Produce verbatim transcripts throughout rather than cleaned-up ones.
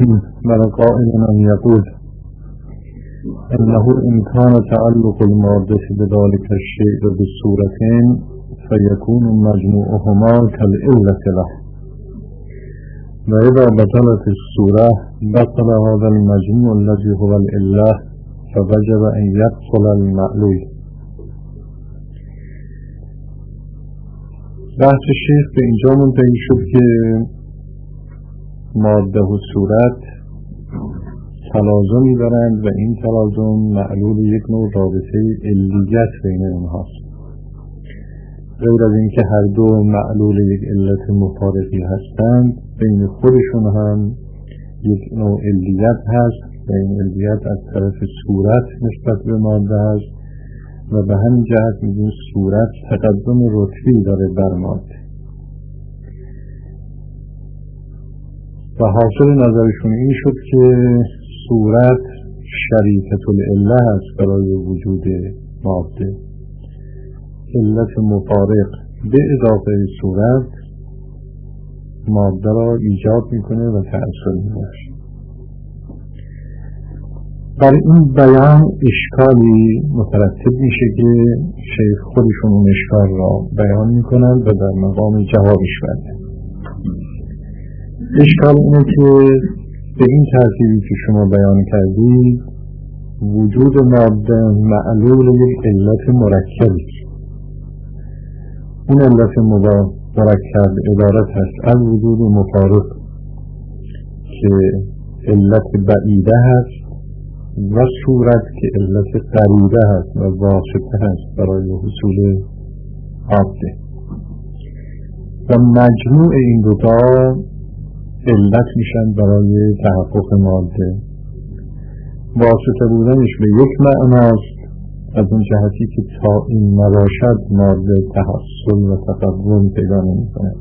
بل قائل من يقول انه ان كان تعلق المادة بذلك الشيء بالصورتين فيكون مجموعهما كالعلة له، وإذا بطلت الصورة بطل هذا المجموع الذي هو العلة فوجب أن يبطل المعلول. بحث شیخ به اینجا منتهی شد که ماده و صورت تلازمی دارند و این تلازم معلول یک نوع رابطه علیت بین اونهاست. غیر از اینکه هر دو معلول یک علت مفارقی هستند، بین خودشون هم یک نوع علیت هست و این علیت از طرف صورت نسبت به ماده هست و به همین جهت میگیم صورت تقدم رتبی داره بر ماده. و حاصل نظرشون این شد که صورت شریکة العله هست برای وجود ماده. علت مفارق به اضافه صورت ماده را ایجاد میکنه و تأثیر میبخشه. برای این بیان اشکالی مترتب میشه که شیخ خودشون اون اشکال را بیان میکنند و در مقام جوابش برده. اشکال اینه که به این ترتیبی که شما بیان کردید وجود ماده معلول یک علت مرکبی. اون علت مرکب عبارت هست از وجود مفارق که علت بعیده هست و صورت که علت قریبه هست و واسطه هست برای حصول ماده و مجموع این دوتا علت میشن برای تحقق ماده. واسطه بودنش به یک معناست از اون جهتی که تا این نباشد ماده تحصل و تقوم پیدا نمی‌کند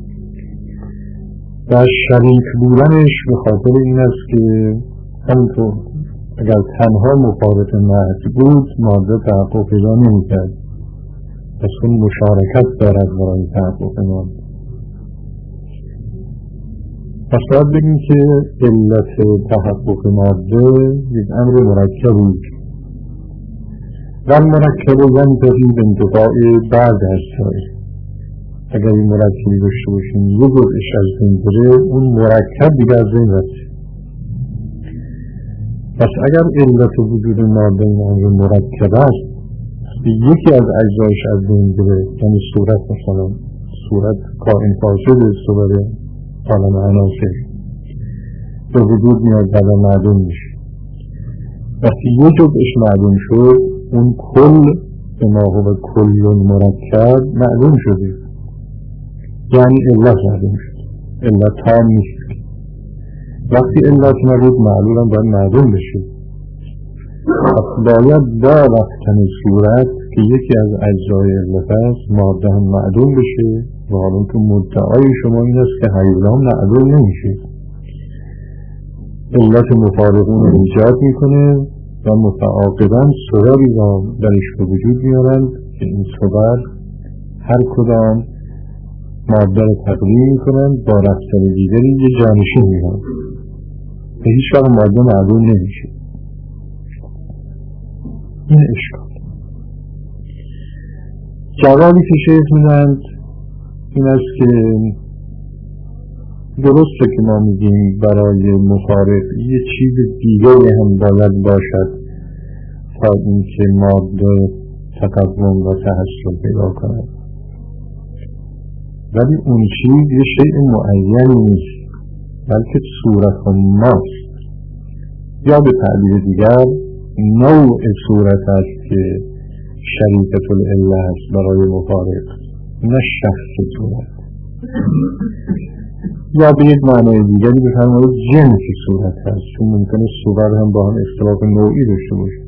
و شریک بودنش به خاطر این است که همینطور اگر تنها مفارق محض بود ماده تحقق پیدا نمی‌کرد، پس اون مشارکت دارد برای تحقق ماده. پس باید بگیم که علت تحقق ماده یک امر مرکبی و مرکب ینتهی به انتفاع بعد اجزای. اگر این مرکبی داشته باشیم یک جزءش از بین بره اون مرکب دیگر از بین رفته. پس اگر علت وجود ماده این امر مرکب است یکی از اجزایش از بین بره، یعنی صورت مثلا صورت کائن فاسد صورت عالم عناصر به وجود میاد بعد معدوم میشه. وقتی یک جزءش معدوم شد اون کل به ما هو کلی مرکب معلوم شده، یعنی علت معلوم شد. علت تام نیست. وقتی علت نبود معلول هم باید معلوم بشه. باید با رفتن صورت که یکی از اجزای علت است ماده هم معلوم بشه و حالا که مدعای شما این است که حیولا هم معلوم نمیشه. علت مفارقون رو ایجاد میکنه و متعاقباً صوری را درش به وجود میارند که این صور هر کدام ماده را تقویم میکنند با رفتن دیگری یه جانشین میارند به هیچ وقت ماده معلوم نمیشه. این اشکال. جوابی که شیخ میدند این است که درسته که ما میگیم برای مفارق یه چیز دیگری هم باید باشد تا اینکه ماده تقوم و تحصل پیدا کند، ولی اون چیز یه شیء معینی نیست بلکه صورت ماست، یا به تعبیر دیگر نوع صورت است که شریکة العله است برای مفارق، نه شخص صورت. یا به یک معنی دیگری بفرمایید جنس صورت هست، چون ممکنه صور هم با هم اختلاف نوعی داشته باشه.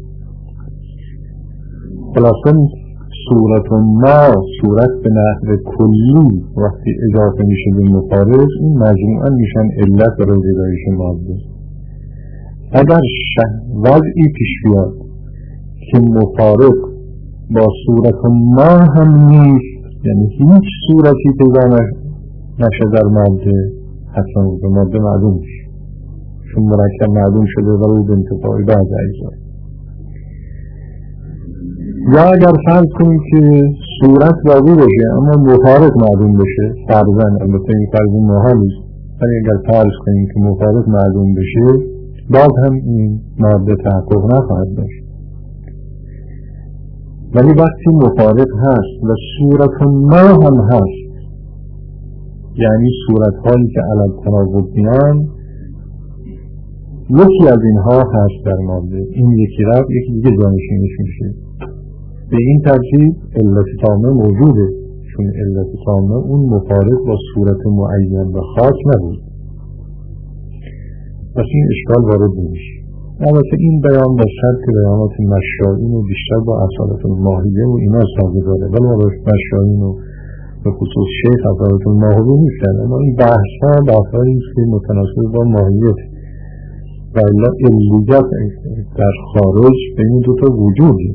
خلاصاً صورت ما صورت به نحو کلی وقتی اضافه میشه به مفارق این مجموعاً میشن علت برای زیدایش ماده. اگر وضعی پیش بیاد که مفارق با صورت ما هم نیست، یعنی هیچ صورتی پیدا نشه در ماده، حتما به ماده معلوم میشه. چون مرکب معلوم شده ولی به انتفاع بعض اجزا. یا اگر فرض کنیم که صورت باقی بشه اما مفارق معلوم بشه، فرضاً، البته این فرض محالی است، ولی اگر فرض کنیم که مفارق معلوم بشه باز هم این ماده تحقق نخواهد داشت. ولی وقتی مفارق هست و صورت ما هم هست، یعنی صورت هایی که علی التناقض میان، یکی از اینها هست در ماده، این یکی رفت یکی دیگه جانشینش میشه، به این ترتیب علت تامه موجوده، چون علت تامه اون مفارق با صورت معین و خاص نبود. پس این اشکال وارد نمیشه. البته این بیان با شرط بیانات مشایین و بیشتر با اصالت الماهیه و اینا سازگاره، ولی با مشایین و به خصوص شیخ اصالت الماهیه نیستن، اما این بحث ها بحث هایی که متناسب با ماهیت و الا علیت در خارج بین دوتا وجودی،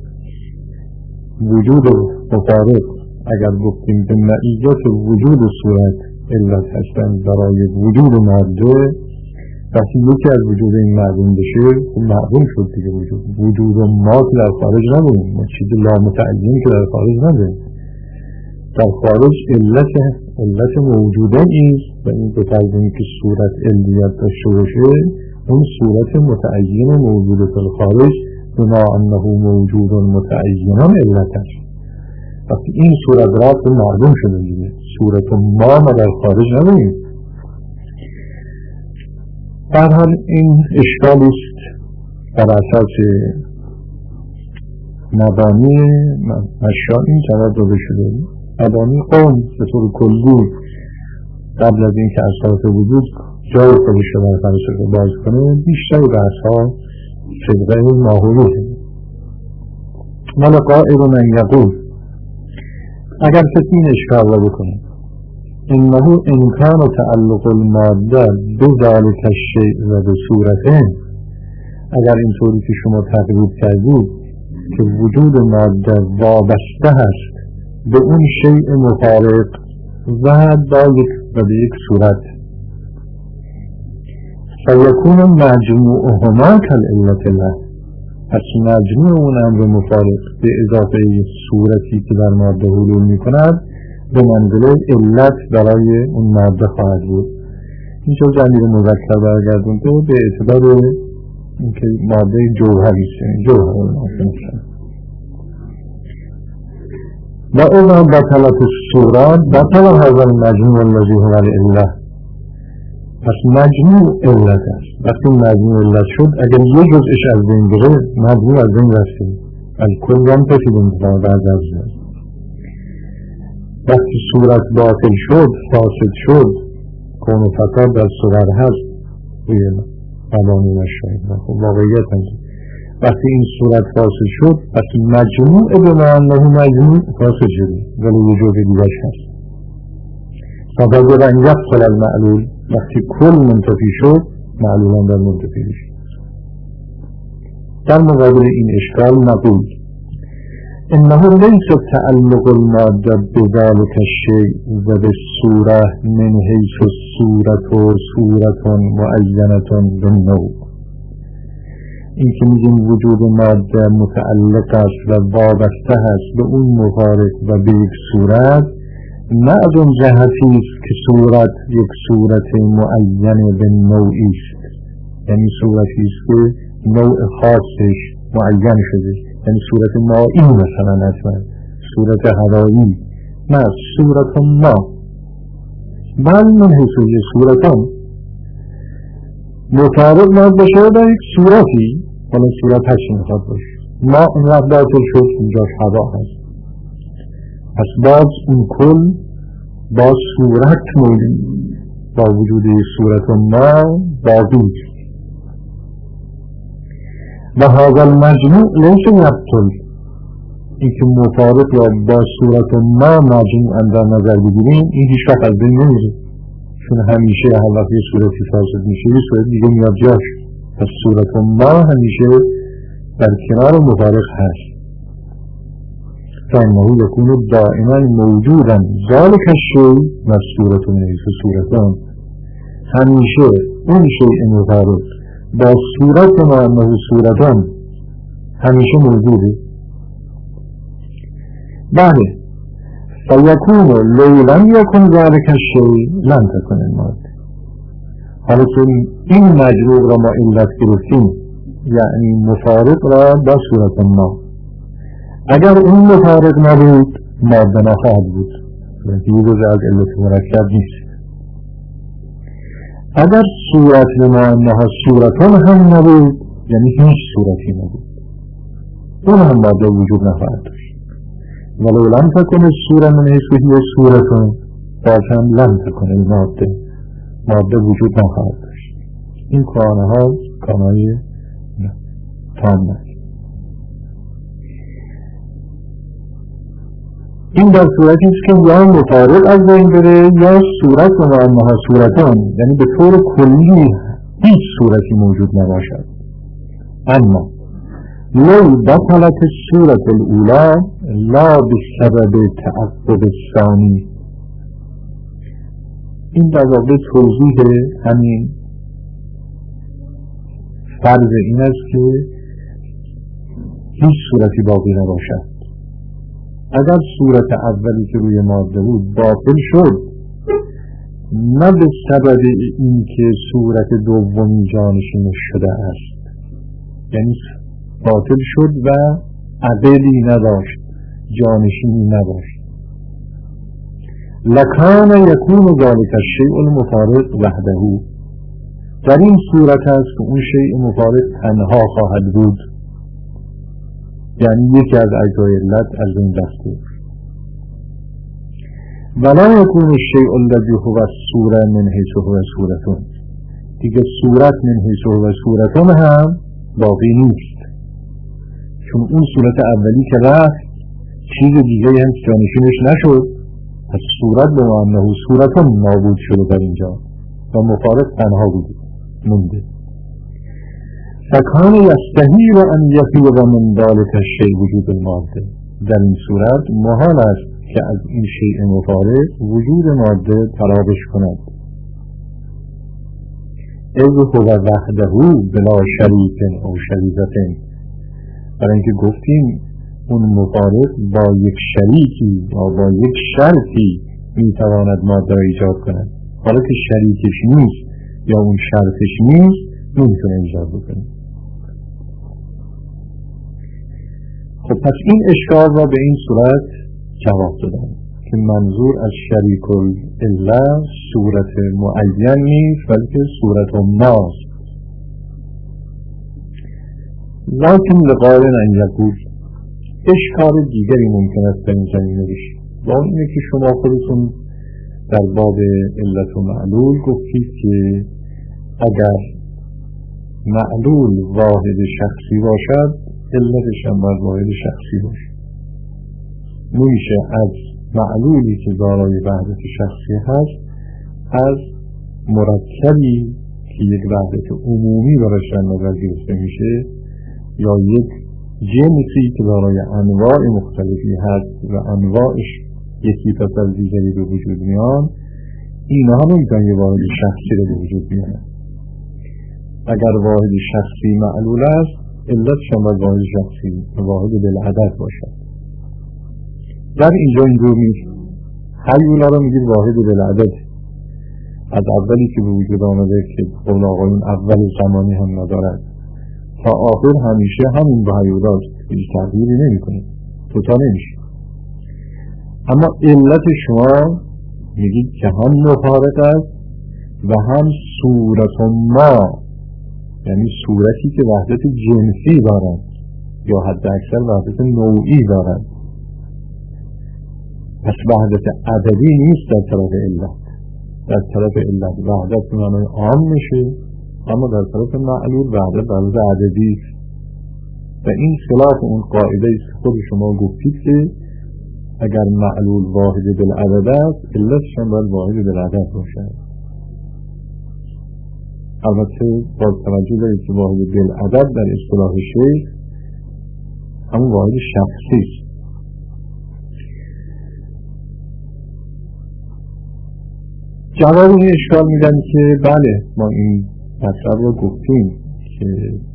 وجود مفارق اگر گفتیم به معیت وجود صورت علت هستن برای وجود ماده، وقتی یکی از وجود این معلوم بشه معلوم شد دیگه وجود وجود ما که در خارج نداریم، ما چیز لامتعین که در خارج نداریم، در خارج علت علت موجوده ایست و این به تقدیمی که صورت علیت داشته باشه، اون صورت متعین موجود در خارج بما انه موجود متعین علت است. وقتی این صورت را به معلوم شده دیگه صورت ما ما در خارج نداریم. در حال این اشکال است بر اساس مبانی مشایین جواب داده شده. مبانی قوم به طور کلی قبل از اینکه اساس وجود جای خودش رو در فلسفه باز کنه بیشتر بحث ها فقه ماهویه. ولی قائل من یقول، اگر کسی این اشکال را بکنه انه امکان تعلق الماده بذلك الشیء و بصورته، اگر اینطوری که شما تقریب کردید که وجود ماده وابسته هست به اون شیء مفارق و با یک و به یک صورت، فیکون مجموعهما کالعلت له، پس مجموع اون امر مفارق به اضافه صورتی که در ماده حلول می کند به منزله علت برای اون ماده خواهد بود. اینجا ضمیر مذکر برگردونده به اعتبار اینکه ماده جوهری است، جوهر ماده و اذا بطلت الصورت بطل هذا المجموع الذي هو العله، پس مجموع علت است. وقتی مجموع علت شد اگر یه جزءش از بین بره مجموع از بین رفته، از کل هم پسیدیم بعد از ذلك. وقتی صورت باطل شد فاسد شد کون و فساد در صور هست روی مبانی مشاهد خب واقعیت هست. وقتی این صورت فاسد شد پس مجموع به معنی مجموع فاسد شده ولی وجود دیگرش هست. فباید ان یفصل المعلول، وقتی کل منتفی شد معلولا در منتفی شد. در مقابل این اشکال نقول انه ليس تعلق الماده بذلك الشيء و بالصوره من حيث الصوره صوره معینه بالنوع، این که میگیم وجود ماده متعلق است و وابسته است به اون مفارق و به یک صورت، نه از اون جهتی است که صورت یک صورت معین به نوعی است، یعنی صورتی است که نوع خاصش معین شده، یعنی صورت مائی مثلا اصلا صورت هوایی، نه صورت ما بل من حیث صورتان مطابق باید باشه در یک صورتی، حالا صورت هرچی میخواد باشه. ما اینقدر باطل شد اینجاش هوا هست، پس باز اون کل با صورت موجود با وجود صورت ما باقی است. و هذا المجموع لیس یبطل، این که مفارق یا با صورت ما مجموعا در نظر بگیریم این هیچ وقت از بین نمیره، چون همیشه هر وقت یه صورتی فاسد میشه یه صورت دیگه میاد جاش، پس صورت ما همیشه در کنار مفارق هست. فانه یکون دائما موجودا ذلك الشیء مصورة من حیث صورتان، همیشه اون شیء مفارق با صورت ما انه صورتان همیشه موجوده. بله فیکون لو لم یکن ذلک الشیء لم تکن الماده. حالا چون این مجروح را ما علت گرفتیم یعنی مفارق را با صورت ما، اگر اون مفارق نبود ماده نخواهد بود، یعنی جز از علت مرکب نیست. اگر صورت ما انها صورتان هم نبود یعنی هیچ صورتی نبود، اون هم ماده وجود نخواهد داشت. ولو لم تکن الصوره من حیث هی صورتان باشم لم تکن الماده، ماده وجود نخواهد داشت. این کانه ها کانهای تام است. این در صورتی است که یا مفارق از بین بره یا صورت و انها صورتان، یعنی به طور کلی هیچ صورتی موجود نباشد. اما لو بطلت الصورت الاولا لا بسبب تعقب الثانی. این در واقع توضیح همین فرض این است که هیچ صورتی باقی نباشد. اگر صورت اولی که روی ماده بود باطل شد، نه به سبب این که صورت دومی جانشین شده است، یعنی باطل شد و عدلی نداشت، جانشینی نداشت، لکان یکون ذالک الشیء المفارق وحده. در این صورت است که اون شیء مفارق تنها خواهد بود، یعنی یکی از اجزای علت از این رفته. ولا یکون الشیء الذی هو الصوره من حیث هو صورتون. دیگه صورت من حیث هو صورتون هم باقی نیست، چون اون صورت اولی که رفت چیز دیگه هم جانشینش نشد، پس صورت به معنی صورتون نابود شده در اینجا و مفارق تنها بود مونده. فکان یستحیل ان یفیض من ذلک الشیء وجود الماده. در این صورت محال است که از این شیء مفارق وجود ماده تراوش کند. اذ هو وحده بلا شریک او شریکة. برای اینکه گفتیم اون مفارق با یک شریکی یا با یک شرطی میتواند ماده را ایجاد کند. حالا که شریکش نیست یا اون شرطش نیست نمیتونه ایجاد بکنه. خب پس این اشکال را به این صورت جواب دادم که منظور از شریک العله صورت معین نیست بلکه صورت ماست. لکن لقائل ان یقول، اشکال دیگری ممکن است در این زمینه بشه، و اون اینه که شما خودتون در باب علت و معلول گفتید که اگر معلول واحد شخصی باشد علتش هم باید واحد شخصی باشه. نمیشه از معلولی که دارای وحدت شخصی هست از مرکبی که یک وحدت عمومی براش در نظر گرفته میشه یا یک جنسی که دارای انواع مختلفی هست و انواعش یکی پس از دیگری به وجود میان، اینها نمیتونن یه واحد شخصی رو به وجود بیارن. اگر واحد شخصی معلول است علتش هم باید واحد شخصی واحد بالعدد باشد. در اینجا اینجور نیست. هیولا رو میگید واحد بالعدد، از اولی که به وجود آمده که قول آقایون اول زمانی هم ندارد تا آخر همیشه همین با هیولاست، هیچ تغییری نمی کنه، توتا نمیشه. اما علت شما میگید که هم مفارق است و هم صورت ما، یعنی صورتی که وحدت جنسی دارد یا حد اکثر وحدت نوعی دارد. پس وحدت عددی نیست در طرف علت. در طرف علت وحدت معنی عام میشه، اما در طرف معلول وحدت وحدت عددی است. و این خلاف اون قاعده است که خود شما گفتید که اگر معلول واحد بالعدد است علتش هم باید واحد بالعدد باشد. البته با توجه دارید که واحد بالعدد در اصطلاح شیخ همون واحد شخصی است. جواب این اشکال میدن که بله ما این مطلب رو گفتیم که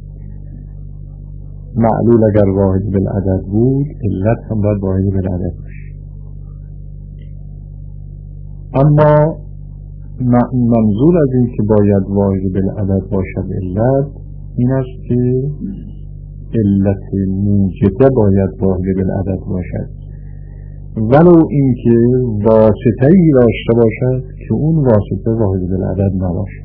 معلول اگر واحد بالعدد بود علت هم باید واحد بالعدد باشه. اما منظور از این که باید واحد بالعدد باشد علت این است که علت موجبه باید واحد بالعدد باشد، ولو اینکه واسطه‌ای داشته باشد که اون واسطه واحد بالعدد نباشد.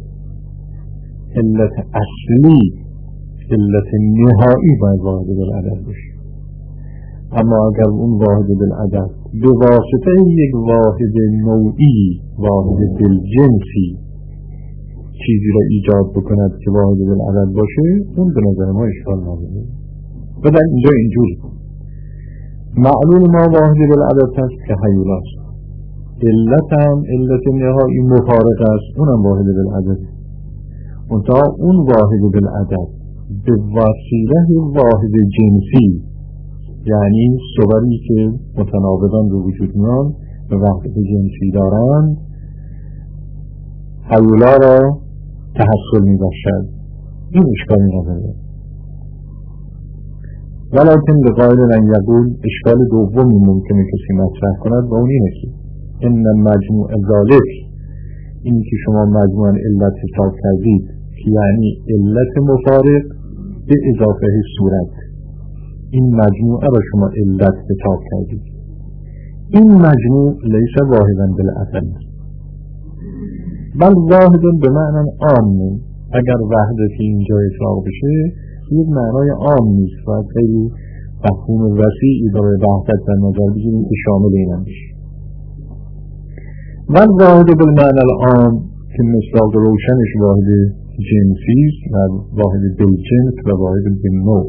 علت اصلی، علت نهایی باید واحد بالعدد باشه. اما اگر اون واحد بالعدد به واسطه یک واحد نوعی، واحد بالجنسی چیزی را ایجاد بکند که واحد بالعدد باشه، اون به نظر ما اشکال نداره. و در اینجا اینجور معلول ما واحد بالعدد هست که هیول است، علت هم علت نهایی مفارق است، اونم واحد بالعدد. منتها اون واحد بالعدد به وسیله واحد جنسی، یعنی صوری که متناوبان به وجود میان و وحدت جنسی دارند، هیولا را تحصل می باشد. این اشکالی نداره. ولیکن به قائل لن یقول اشکال دومی ممکنه کسی مطرح کند و اون اینه که ان مجموع ذالک، این که شما مجموعا علت حساب کردید که یعنی علت مفارق به اضافه صورت، این مجموعه را شما علت حساب کردید. این مجموع لیس واحدا بالعدد بل واحدا به معنی عام. اگر وحدتی اینجا اطلاق بشه یک معنای عام نیست و خیلی مفهوم وسیعی برای وحدت در نظر بگیریم که شامل این میشه. و واحد بالمعنی العام که مصداق روشنش واحد جنسی و واحد بالجنس و واحد بالنوع،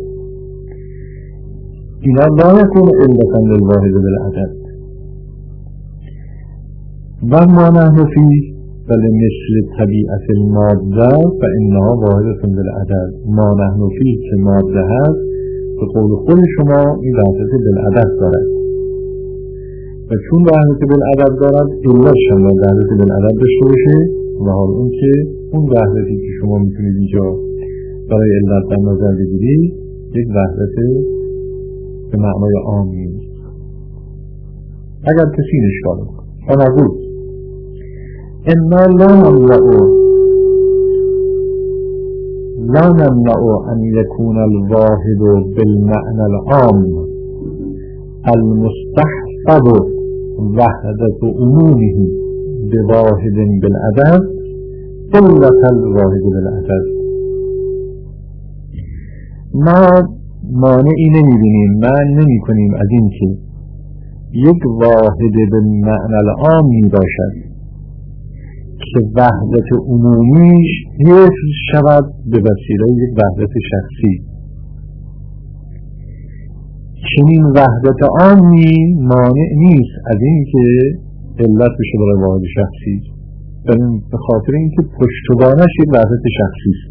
اینا لا یکون علتا للواحد بالعدد و ما نحن فیه بل مثل طبیعت الماده فانها واحدة بالعدد. ما نحن فیه که ماده هست به قول خود شما این وحدت بالعدد دارد و چون وحدت بالعدد دارد علتش هم وحدت بالعدد داشته باشه و حال اون که اون وحدتی که شما میتونید اینجا برای علت در نظر بگیرید یک وحدت به معنای عام نیست. اگر کسی این اشکال کنه نقول انا لا نمنع لا نمنع ان يكون الواحد بالمعنى العام المستحفظ وحدة عمومه بواحد بالعدد علة الواحد بالعدد. ما مانعی نمی‌بینیم، معنی نمی‌کنیم از این که یک واحد بالمعنى العام باشد که وحدت عمومیش حفظ شود به وسیله یک وحدت شخصی. چنین وحدت عامی مانع نیست از این که علت بشه برای واحد شخصی، به خاطر اینکه پشتوانش یک وحدت شخصی است.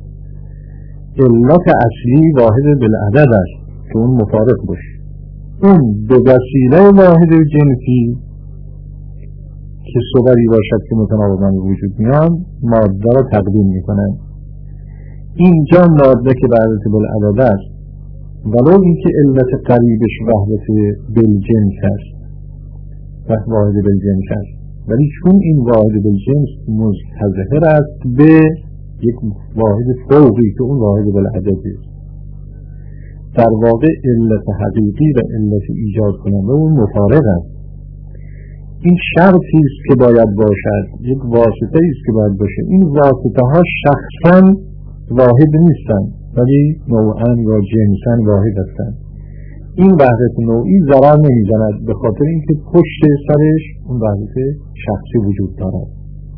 علت اصلی واحد بالعدد است که اون مفارق باشه. اون به وسیله واحد جنسی که صوری باشد که متناوبان به وجود میان ماده را تقدیم میکنن. اینجا ماده که وحدت بالعدد است ولو اینکه علت قریبش وحدت بالجنس است و واحد بالجنس است، ولی چون این واحد بالجنس مستظهر است به یک واحد فوقی که اون واحد بالعدد است، در واقع علت حقیقی و علت ایجاد کننده اون مفارق است. این شرطی است که باید باشد، یک واسطه است که باید باشه. این واسطه ها شخصا واحد نیستند ولی نوعا یا جنسا واحد هستند. این وحدت نوعی ضرر نمیزند به خاطر اینکه پشت سرش اون وحدت شخصی وجود دارد.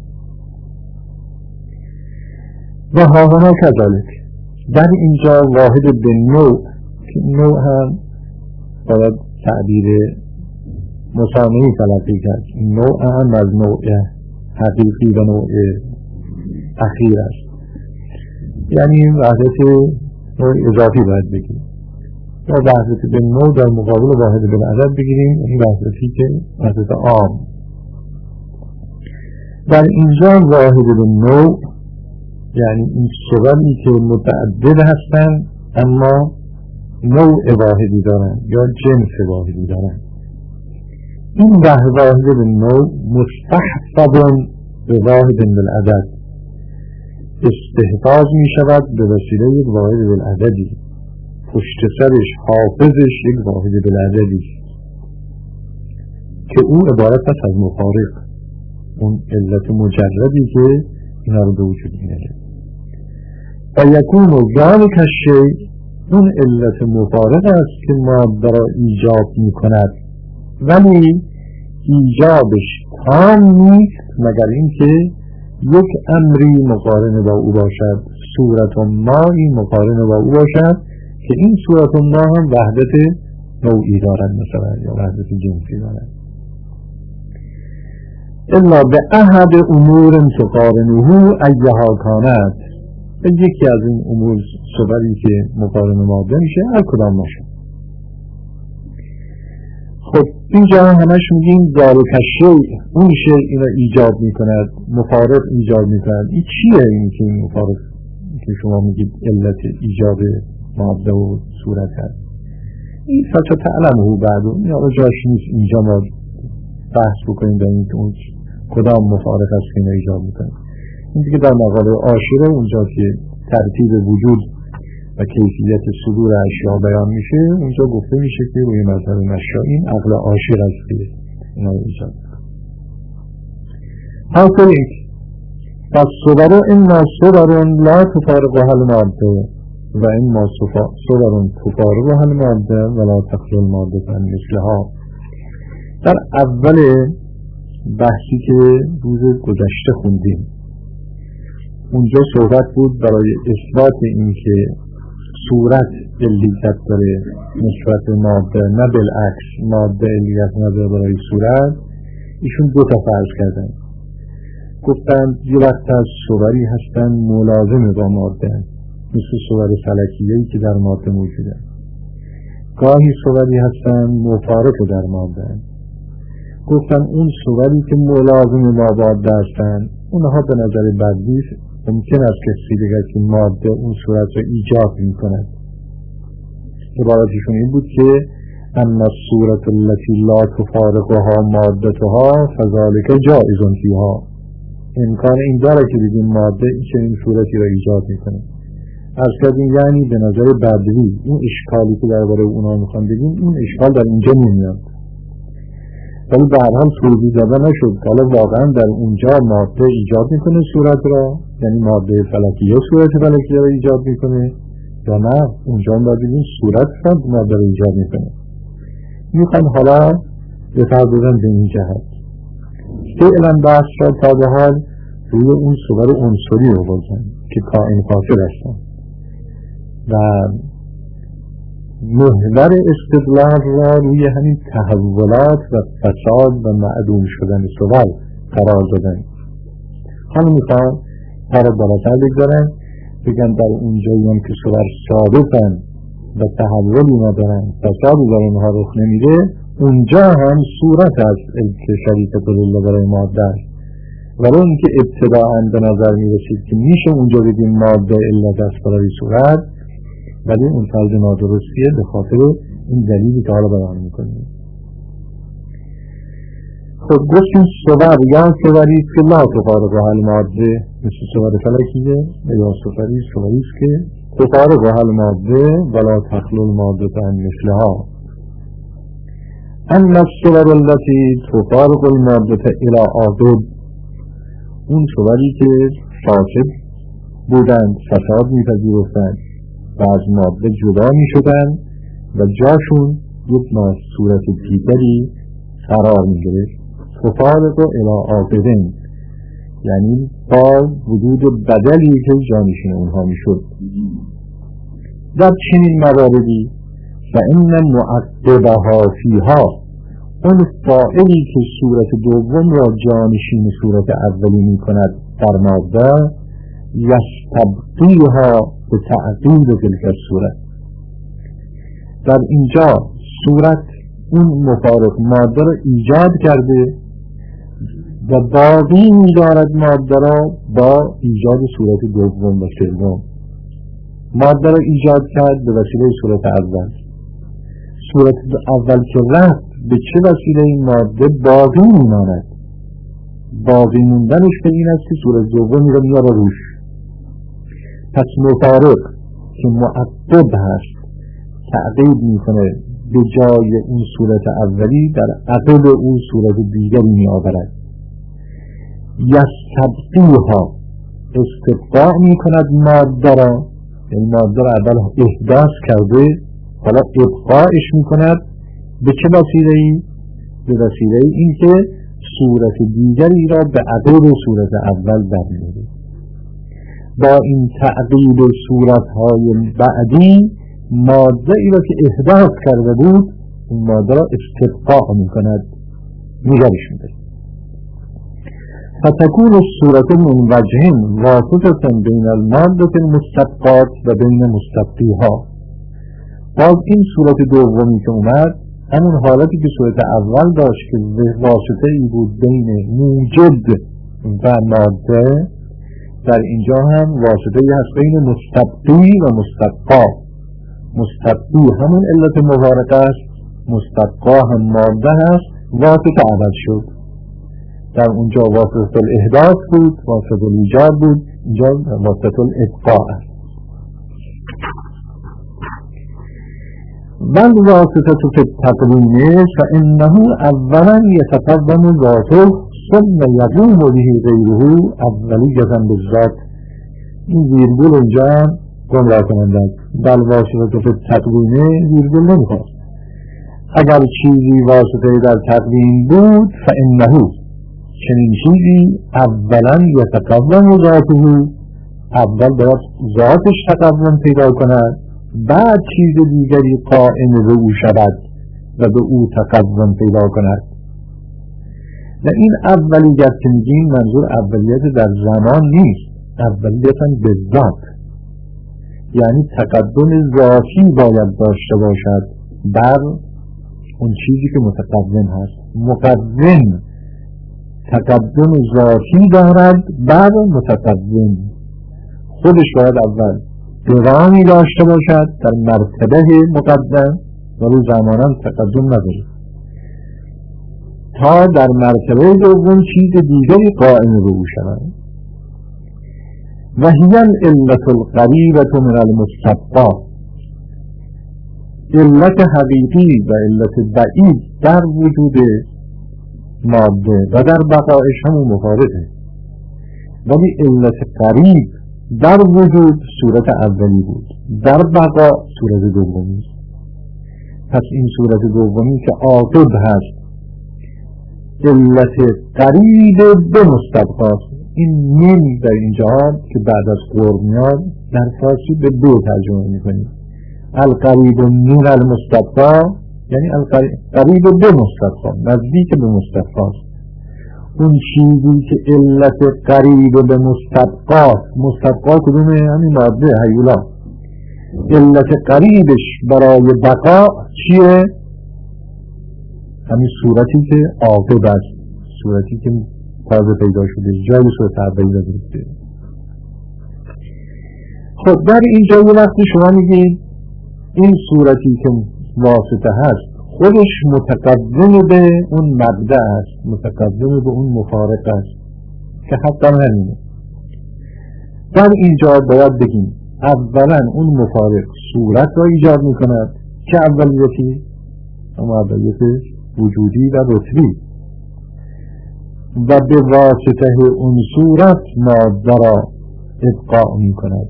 و هاهنا کذالک در اینجا واحد به نوع که نوع هم باید تعبیر مسامحی تلقی کرد. نوع هم از نوع حقیقی و نوع اخیر است، یعنی وحدت نوع اضافی باید بگیریم و وحدت به نوع در مقابل واحد بالعدد بگیریم، این وحدتی که وحدت عام. در اینجا واحد به نوع یعنی این صوری که متعدد هستند اما نوع واحدی دارن یا جنس واحدی دارن. این واحد نوع مستحفظ به واحد بالعدد، استحفاظ می شود به وسیله یک واحد بالعددی، پشت سرش حافظش یک واحد بالعددی که اون عبارت است از مفارق، اون علت مجردی که اینا رو به وجود میاره. و یکون ذالک الشیء، اون علت مفارق است که ماده را ایجاب می کند، ولی ایجابش تام نیست مگر اینکه یک امری مقارن با او باشد، صورت مایی مقارن با او باشد که این صورت ما هم وحدت نوعی دارد مثلا یا وحدت جنسی دارد. الا به احد امور تقارنه ایها کانت، یکی از این امور صوری که مقارن ماده میشه هر کدام باشه. خب اینجا همش میگیم ذالک الشیء، اون شیء اینو ایجاب میکند، مفارق ایجاب میکند. این چیه این که این مفارق که شما میگید علت ایجاب ماده و صورت هست؟ این فتا تعلمه بعد، این آقا جاش نیست اینجا ما بحث بکنیم در این که اون کدام مفارق است که اینو ایجاب میکنه. این دیگه در مقاله عاشره اونجا که ترتیب وجود و کیفیت صدور اشیاء بیان میشه، اونجا گفته میشه که روی مذهب مشائین عقل عاشر است که اینا رو ایجاد میکنه. حاصل این پس صور اما صور لا تفارقها الماده و اما صور تفارقها الماده ولا تخلو الماده عن مثلها. در اول بحثی که روز گذشته خوندیم اونجا صحبت بود برای اثبات این که صورت علیت داره نسبت ماده، نه بالعکس ماده علیت نداره برای صورت. ایشون دو تا فرض کردن، گفتن یه وقت از صوری هستن ملازم با ماده مثل صور فلکیه‌ای که در ماده موجوده، گاهی صوری هستن مفارق در ماده. گفتن اون صوری که ملازم با ماده هستن اونها به نظر بعضی ممکن است کسی بگه که ماده اون صورت رو ایجاب می کند. عبارتشون این بود که اما صورت التي لا تفارقها مادتها فذلك جائز فيها. امکان این داره که بگیم ماده چنین صورتی را ایجاب می کند. از کردیم یعنی به نظر بدوی اون اشکالی که درباره اونا میخوام بگیم اون اشکال در اینجا نمیاد، ولی به هر حال توضیح داده نشد حالا واقعا در اونجا ماده ایجاد میکنه صورت را، یعنی ماده فلکیه صورت فلکیه را ایجاد میکنه یا نه اونجا هم باید بگیم صورت را ماده را ایجاد میکنه. میخوام حالا بپردازم به این جهت. فعلا بحث را تا به حال روی اون صور عنصری رو بازن که کائن فاصل هستن و محور استدلال را روی همین تحولات و فساد و معدوم شدن صور قرار دادن. حالا میخوام قرار بالاتر بگذارن بگن در اونجایی هم که صور ثابتن و تحولی ندارن، فسادی در اونها رخ نمیده، اونجا هم صورت است که شریکت الله برای ماده است. ولی اون که ابتداعاً به نظر میرسید که میشه اونجا بگیم ماده علت است برای صورت، ولی اون فرض نادرستیه به خاطر این دلیلی که حالا بیان میکنیم. خب گفتیم صور یا صوری است که لا تفارقها الماده مثل صور فلکیه، یا صوری صوری است که تفارقها الماده ولا تخلو الماده عن مثلها. اما الصور التي تفارق الماده الى عاضد، اون صوری که فاسد بودند، فساد میپذیرفتند و از ماده جدا می شدن و جاشون یک صورت دیگری قرار می گرفت. تفارق الی عاقبین، یعنی با وجود بدلی که جانشین اونها می شد. در چنین مواردی و این معقبها فیها، اون فاعلی که صورت دوم را جانشین صورت اولی می کند در ماده یستبقیها به تعقیب تلک صورت. در اینجا صورت اون مفارق ماده را ایجاد کرده و باقی می‌دارد ماده را با ایجاد صورت دوم و سوم. ماده را ایجاد کرد به وسیله صورت اول. صورت اول که رفت به چه وسیله این ماده باقی می‌ماند. باقی موندنش به این است که صورت دومی را میاره روش. پس مفارق که معقب هست تعقیب میکنه به جای اون صورت اولی در عقب اون صورت دیگری میآورد. یستبقیها استبقاء میکند ماده را، یعنی ماده را اول احداث کرده حالا ابقاءش میکند. به چه وسیله‌ای؟ به وسیله این که صورت دیگری را به عقب صورت اول برمی‌دارد. با این تعقیب صورت‌های بعدی ماده ای را که احداث کرده بود این ماده را استبقاء می‌کند، نگرش می‌دارد. فتكون الصورة من وجه واسطة بین المادة المستبقات و بین مستبقیها. باز این صورت دومی که اومد همون حالتی که صورت اول داشت که واسطه ای بود بین موجد و ماده، در اینجا هم واسطه ای هست بین مستبقی و مستبقا. مستبقی همون علت مفارقه است، مستبقا هم ماده هست، واسطه عوض شد. در اونجا واسطه الاحداث بود، واسطه الایجاد بود، اینجا واسطه الابقاء است. بل واسطه في التقویم فإنه اولا يتقدم ذاته ثم يقوم به غیره اولیة بالذات. این ویرگول اینجا گمراه کننده است. بل واسطه في التقویم ویرگول نمیخواد. اگر چیزی واسطه در تقویم بود فإنه چنین چیزی اولا يتقدم ذاته، اول باید ذاتش تقدم پیدا کند، بعد چیز دیگری قائم به او شود و به او تقدم پیدا کند. و این اولیت که میگیم منظور اولیت در زمان نیست، اولیت به ذات، یعنی تقدم ذاتی باید داشته باشد بر اون چیزی که متقدم هست. مقدم تقدم ذاتی دارد بر متقدم، خودش باید اول دوانی داشته باشد در مرتبه مقدم ولی زمانا تقدم نداره تا در مرتبه دوم چیز دیگری قائم به او شود. و هی العلة القریبة من المستبقا، علت حقیقی و علت بعید در وجود ماده و در بقایش همون مفارقه، ولی علت قریب در وجود صورت اولی بود، در بقا صورت دومی است. پس این صورت دومی که عاقب هست علت قریب به مستبقاست. این من در اینجا که بعد از قرب میاد در فارسی به دو ترجمه میکنیم. القریب من المستبقا یعنی القریب به مستبقا، نزدیک به مستبقاست. اون چیزی که علت قریب به مستبقا، مستبقا کدومه؟ همین ماده هیولا. علت قریبش برای بقا چیه؟ همین صورتی که عاقب است، صورتی که تازه پیدا شده، جای صورت اولی را گرفته. خب در اینجا یه وقتی شما میگید این صورتی که واسطه هست خودش متقدم به اون مبدأ است، متقدم به اون مفارق است که حتی همینه. در اینجا باید بگیم اولا اون مفارق صورت را ایجاد میکند که اولیتی اما اولیت وجودی و رتبی و به واسطه اون صورت ماده را ابقاء میکند.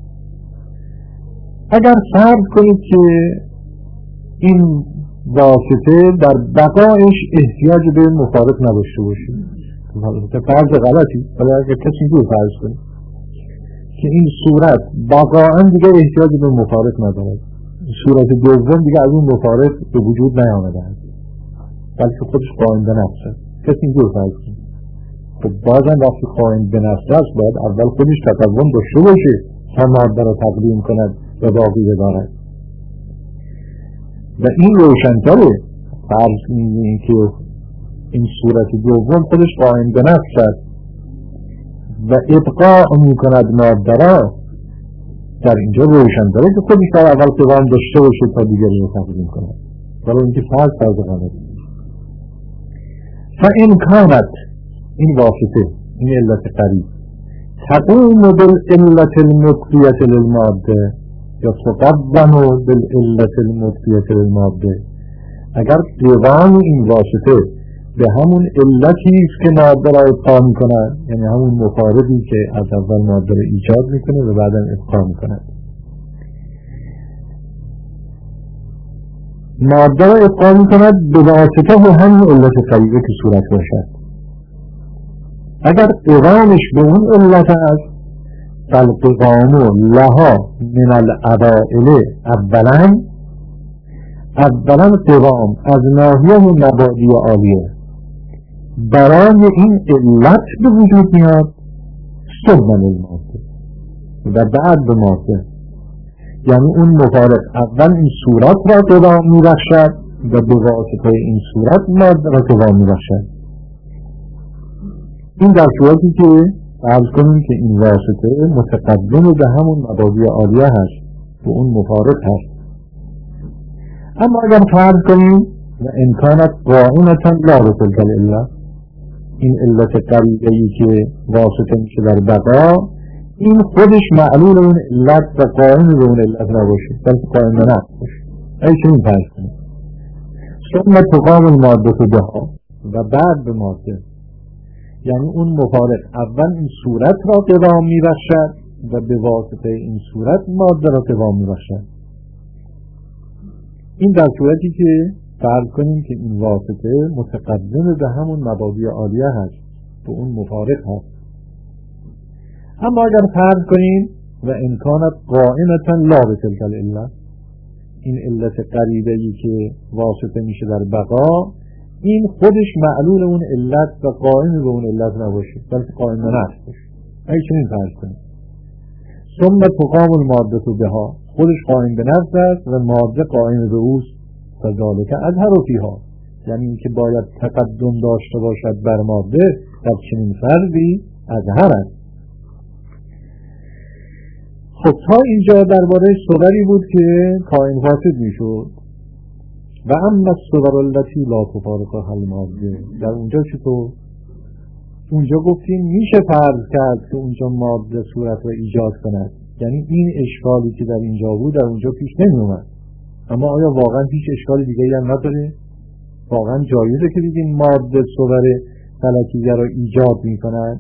اگر فرض کنید که این واسطه در بقایش احتیاج به مفارق نداشته باشید، فرض غلطی، ولی اگر کسی دور فرض کنید که این صورت بقااً دیگه احتیاج به مفارق ندارد، صورت دوم دیگه از اون مفارق به وجود نیامده است بلکه خودش قائم به نفس است، کسی دور فرض کنید. خب بازم وقتی قائم به نفس است باید اول خودش تقدم داشته باشه تا ماده را تقدیم کند و باقی بدارد. و این روشن‌تره. فرض این که این صورت دوم خودش قائم به نفس است و ابقاء میکند ماده را. در اینجا روشن داره که خودش در اول قوام داشته باشه تا دیگری رو تقدیم کند، برای اینکه فرض فرض قامت. فإن كانت این واسطه، این علت قریب، تقوم بالعلت المبقیة للماده یا تقوم بالعلت المبقیة للماده، اگر قوام این واسطه به همون علتی است که ماده را ابقا میکند، یعنی همون مفارقی که از اول ماده را ایجاد میکنه و بعدا ابقا میکند، ماده را ابقا میکند به واسطه و همون علت قریبه که صورت باشد. اگر قوامش به اون علت است، فالقوام لها من العوائل اولا اولا قوام از ناحیه مبادی عالیه برای این علت به وجود میاد، ثم الماده و بعد به ماده، یعنی اون مفارق اول این صورت را قوام میبخشد و به واسطه این صورت ماده را قوام میبخشد. این در صورتی که فرض کنیم که این واسطه متقدم به همون مبادی عالیه هست، به اون مفارق هست. اما اگر فرض کنیم و امکانت قائمتا لا بتلک العلت، این علت قریبه‌ای که واسطه میشه در بقا، این خودش معلول اون علت و قائم به اون علت نباشه، بلکه قائم به نفس باشه. ای چنین فرض کنیم. ثم تقام الماده بها و بعد به ماده، یعنی اون مفارق اول این صورت را قوام میبخشد و به واسطه این صورت ماده را قوام میبخشد. این در صورتی که فرض کنیم که این واسطه متقدم به همون مبادی عالیه هست، به اون مفارق هست. اما اگر فرض کنیم و امکانت قائمتا لا بتلک العلت، این علت قریبه‌ای که واسطه میشه در بقا، این خودش معلول اون علت و قائم به اون علت نباشه، بلکه قائم به نفس باشه. ای چنین فرض کنیم. ثم تقام الماده بها، خودش قائم به نفس است و ماده قائم به اوست، فذلک اظهر فیها، یعنی اینکه باید تقدم داشته باشد بر ماده در چنین فرضی اظهر است. خب تا اینجا درباره صوری بود که کائن فاسد میشد و اما الصور التي لا تفارقها الماده، در اونجا چطور؟ اونجا گفتیم میشه فرض کرد که اونجا ماده صورت را ایجاد کند، یعنی این اشکالی که در اینجا بود در اونجا پیش نمی اومد. اما آیا واقعا هیچ اشکال دیگه هم نداره؟ واقعا جایزه که بگیم ماده صور فلکیه را ایجاد می کند؟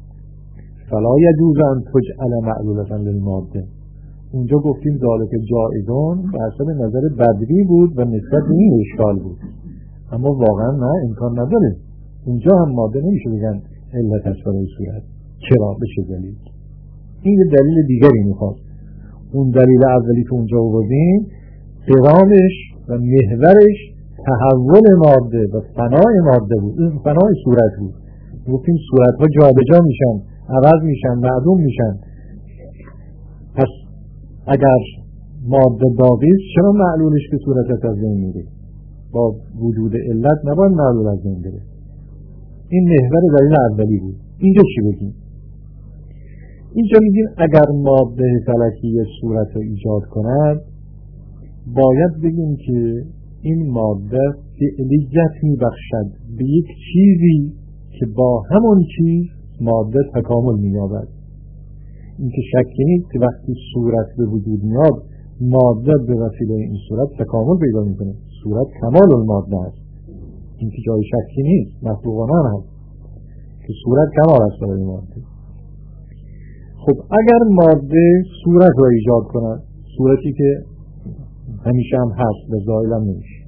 فلا یجوز ان تجعل معلولة للماده. اونجا گفتیم ذالک جایزون به حسب نظر بدری بود و نسبت به این اشکال بود، اما واقعا نه، امکان نداره. اونجا هم ماده نمیشه بگن علت است برای صورت. چرا؟ به چه دلیل؟ این دلیل دیگری میخواد. اون دلیل اولی که اونجا آوردیم قوامش و محورش تحول ماده و فنای ماده بود، این فنای صورت بود. گفتیم صورت ها جابجا میشن، عوض میشن، معدوم میشن. پس اگر ماده باقی است، چرا معلولش که صورت از بین میره؟ با وجود علت نباید معلول از بین بره. این محور دلیل اولی بود. اینجا چی بگیم؟ اینجا میگیم اگر ماده فلکی صورت رو ایجاد کند، باید بگیم که این ماده فعلیت میبخشد به یک چیزی که با همون چیز ماده تکامل مییابد. این که شکی نیست که وقتی صورت به وجود میاد، ماده به وسیله این صورت تکامل پیدا میکنه. صورت کمال الماده است، این که جای شکی نیست، مفروغانه هست که صورت کمال است برای ماده. خب اگر ماده صورت را ایجاد کند، صورتی که همیشه هم هست و زائل هم نمیشه،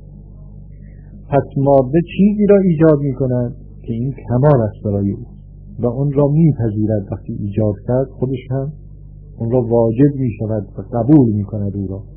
پس ماده چیزی را ایجاد میکند که این کمال است برای او و اون را میپذیرد. وقتی ایجاد کرد خودش هم اون را واجب میشود و قبول میکند او را.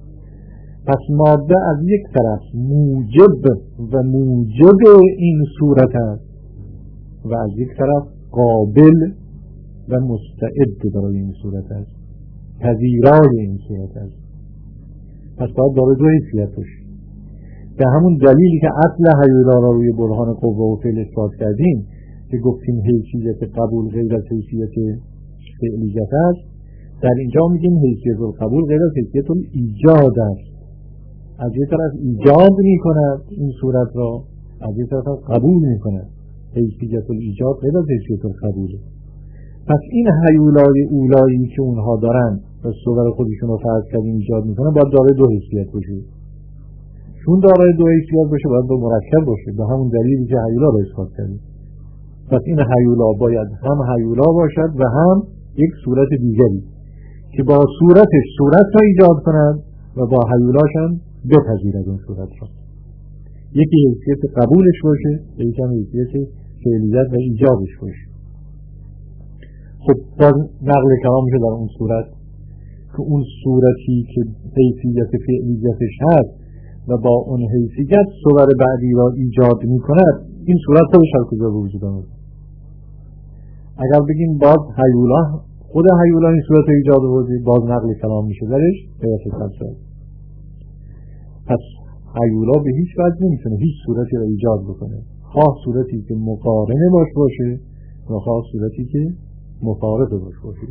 پس ماده از یک طرف موجب و موجب این صورت است و از یک طرف قابل و مستعد برای این صورت است، پذیرای این صورت است. پس باید داره دو حیثیت باشه. به همون دلیلی که اصل هیولا را روی برهان قوه و فعل اثبات کردیم که گفتیم حیثیت قبول غیر از حیثیت فعلیت است، در اینجا میگیم حیثیت القبول غیر از حیثیت الایجاد است. از یک طرف ایجاد میکند این صورت را، از یک طرف قبول میکند. حیثیت الایجاد غیر از حیثیت القبول. پس این هیولای اولایی که اونها دارن و صور خودشون رو فرض کردیم ایجاد میکنن باید دارای دو حیثیت باشه. چون دارای دو حیثیت باشه باید دو مرکب باشه، به همون دلیلی که هیولا رو اثبات کردیم. پس این هیولا باید هم هیولا باشد و هم یک صورت دیگری که با صورتش صورت را ایجاد کند و با هیولاش هم بپذیرد اون صورت را. یکی حیثیت قبولش باشه، یکی هم حیثیت فعلیت و ایجابش باشه. خب باز نقل کلام میشه در اون صورت که اون صورتی که حیثیت فعلیتش هست و با اون حیثیت صور بعدی را ایجاد میکند، این صورت خودش از کجا به وجود آمد؟ اگر بگیم باز هیولا، خود هیولا این صورت ایجاد آورده، باز نقل کلام میشه درش قیاس تفسیر. پس هیولا به هیچ وجه نمیتونه هیچ صورتی را ایجاد بکنه، خواه صورتی که مقارنه باش باشه و خواه صورتی که مفارقه باش باشه.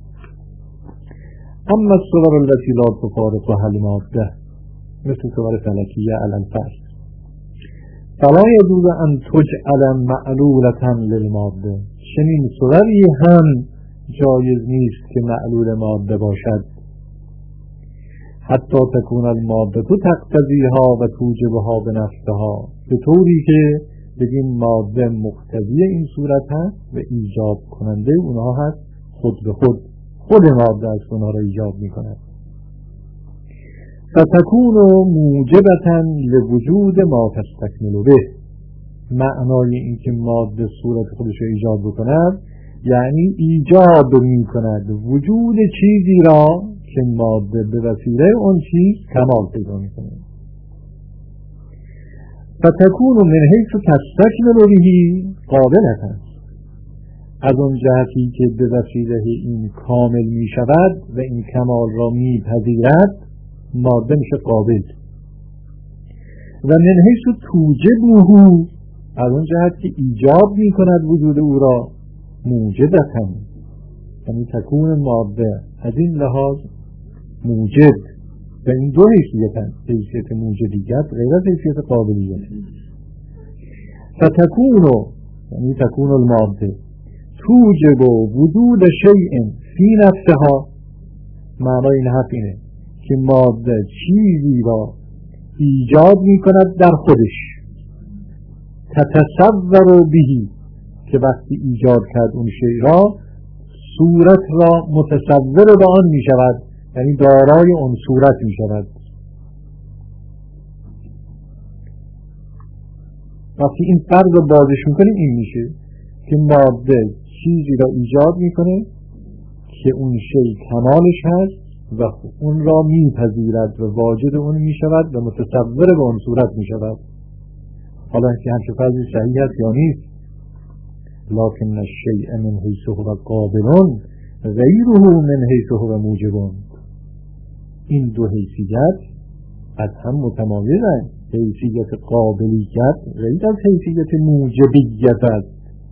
اما الصور التي لا تفارقها الماده مثل صور فلکیه علی الفرض فلا يجوز ان تجعل معلولة للماده. چنین صوری هم جایز نیست که معلول ماده باشد. حتی تکون الماده تقتضیها و توجبها بنفسها، به طوری که بگیم ماده مقتضی این صورت هست و ایجاب کننده اونها هست، خود به خود خود ماده از اونها را ایجاب می کند. فتکون موجبتا لوجود ما تستکمل به. معنای این که ماده صورت خودش را ایجاد بکند یعنی ایجاد می کند وجود چیزی را که ماده به وسیله اون چیز کمال پیدا می کند. فتکون من حیث تستکمل به قابلت است. از اون جهتی که به وسیله این کامل می شود و این کمال را می پذیرد ماده میشه قابل. و من حیث توجبه، از اون جهت که ایجاب می کند وجود او را، موجبتن، یعنی تکون ماده از این لحاظ موجب. و این دو حیثیتن، حیثیت موجبیت غیر از حیثیت قابلیت. فتکون، یعنی تکون الماده توجب وجود شیء فی نفسها. معنای این حرف اینه که ماده چیزی را ایجاد می کند در خودش، تتصور بهی، که وقتی ایجاد کرد اون شیء را صورت را متصور به آن می شود، یعنی دارای اون صورت می شود. وقتی این فرض رو بازش میکنیم این میشه که ماده چیزی را ایجاد میکنه که اون شیء کمالش هست و اون را میپذیرد و واجد اون میشود و متصور به اون صورت میشود. حالا اینکه همچه فرضی صحیح هست یا نیست، لکن الشیء من حیث هو قابل غیره من حیث هو موجب. این دو حیثیت از هم متمایزند. حیثیت قابلیت غیر از حیثیت موجبیت است.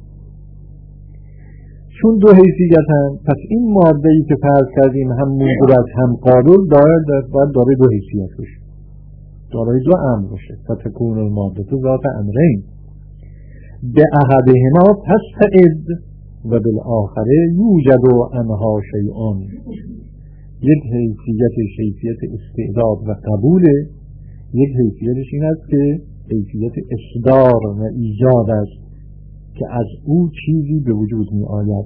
چون دو حیثیت هم، پس این ماده‌ای که فرض کردیم هم موجب است هم قابل دارد، باید دارای دو حیثیت باشه، دارای دو امر باشه. فتکون الماده ذات امرین به احدهما تستعد و بالآخر یوجد عنها شیء. یک حیثیتش حیثیت استعداد و قبوله، یک حیثیتش این است که حیثیت اصدار و ایجاد است که از او چیزی به وجود می آید.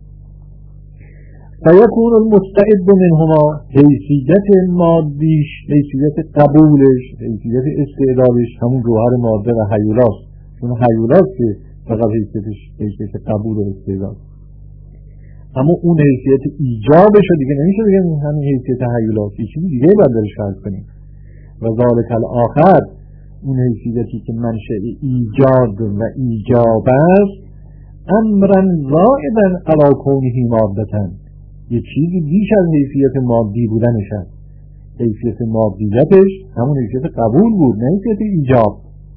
فیکون المستعد منهما، حیثیت مادیش، حیثیت قبولش، حیثیت استعدادش همون جوهر ماده و هیولاست. چون هیولاست که فقط حیثیتش حیثیت قبول و استعداد، اما اون حیثیت ایجابش دیگه نمیشه بگم همین حیثیت هیولاست، چیزی دیگه باید درش فرض کنیم. و ذالک الاخر، اون حیثیتی که منشأ ایجاد و ایجاب است، امرا زائدا علی کونه مادتن، یه چیزی بیش از حیثیت مادی بودنش است، حیثیت مادیتش همون حیثیت قبول بود، نه حیثیت ایجاب.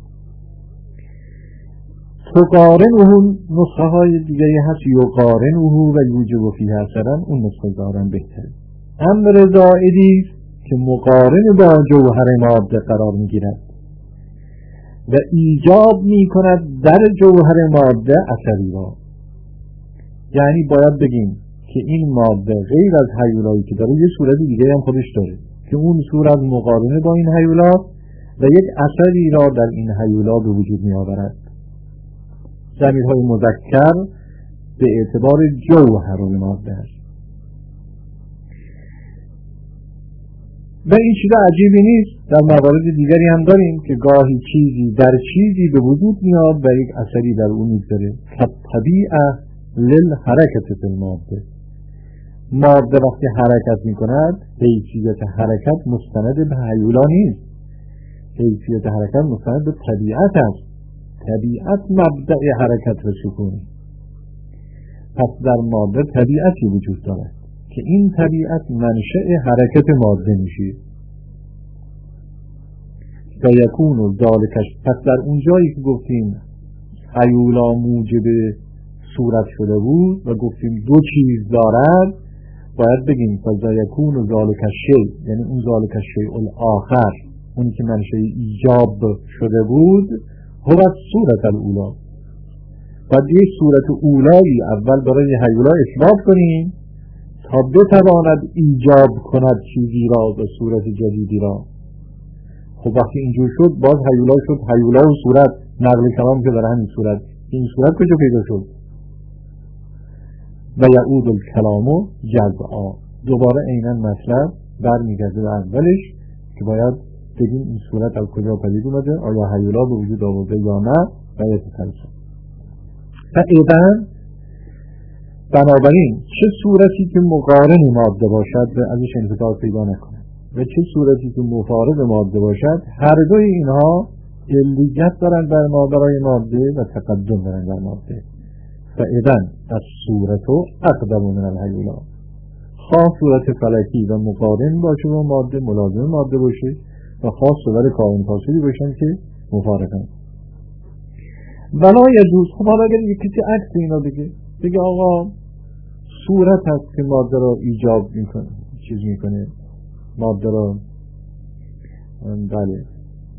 تقارنه نسخه های دیگری هست یقارنه و یوجب فیه اثرا، اون نسخه ظاهرا بهتره. امر زائدی که مقارن با جوهر ماده قرار میگیرد و ایجاب میکند در جوهر ماده اثری را. یعنی باید بگیم که این ماده غیر از هیولایی که داره یه صورت دیگه هم خودش داره که اون صورت مقارنه با این هیولا و یک اثری را در این هیولا به وجود می آورد. ضمیرهای مذکر به اعتبار جوهر الماده است و این چیز عجیبی نیست. در موارد دیگری هم داریم که گاهی چیزی در چیزی به وجود میاد و یک اثری در اون میگذاره. طبیعه للحرکت فی الماده، ماده وقتی حرکت میکند حیثیت حرکت مستند به هیولا نیست، حیثیت حرکت مستند به طبیعت است. طبیعت مبدأ حرکت و سکون، پس در ماده طبیعتی وجود دارد که این طبیعت منشأ حرکت ماده میشه و یکون و ذالکش. پس در اون جایی که گفتیم هیولا موجب صورت شده بود و گفتیم دو چیز دارد، باید بگیم فضا یکون و ذالکش شیء، یعنی اون ذالکش شیء الاخر، اونی که منشأ ایجاب شده بود، هو صورت الاولا. باید یک صورت اولایی اول برای هیولا اثبات کنیم تا بتواند ایجاب کند چیزی را به صورت جدیدی را. خب وقتی اینجور شد باز هیولا شد هیولا و صورت، نقل کلام که در همین صورت، این صورت کجا پیدا شد؟ و یعود الکلام جزعا، دوباره عیناً مطلب برمیگرده به اولش که باید بگیم این صورت از کجا پدید اومده، آیا هیولا به وجود آورده یا نه و یتسلسل. فعیداً بنابراین چه صورتی که مقارن ماده باشد و ازش انفصال پیدا نکنه و چه صورتی که مفارق ماده باشد، هر دوی اینها علیت دارن در برای ماده و تقدم دارن در ماده. فعیداً از صورتو اقدم من الهیولا، خواه صورت فلکی و مقارن باشه و ماده ملازم ماده باشه و خاص صورت کائن فاسدی باشن که مفارقن. ولا یجوز. خب حالا اگر یک کسی عکس اینا بگه بگه آقا صورت هست که ماده را ایجاب میکنه، چیز میکنه ماده را، بله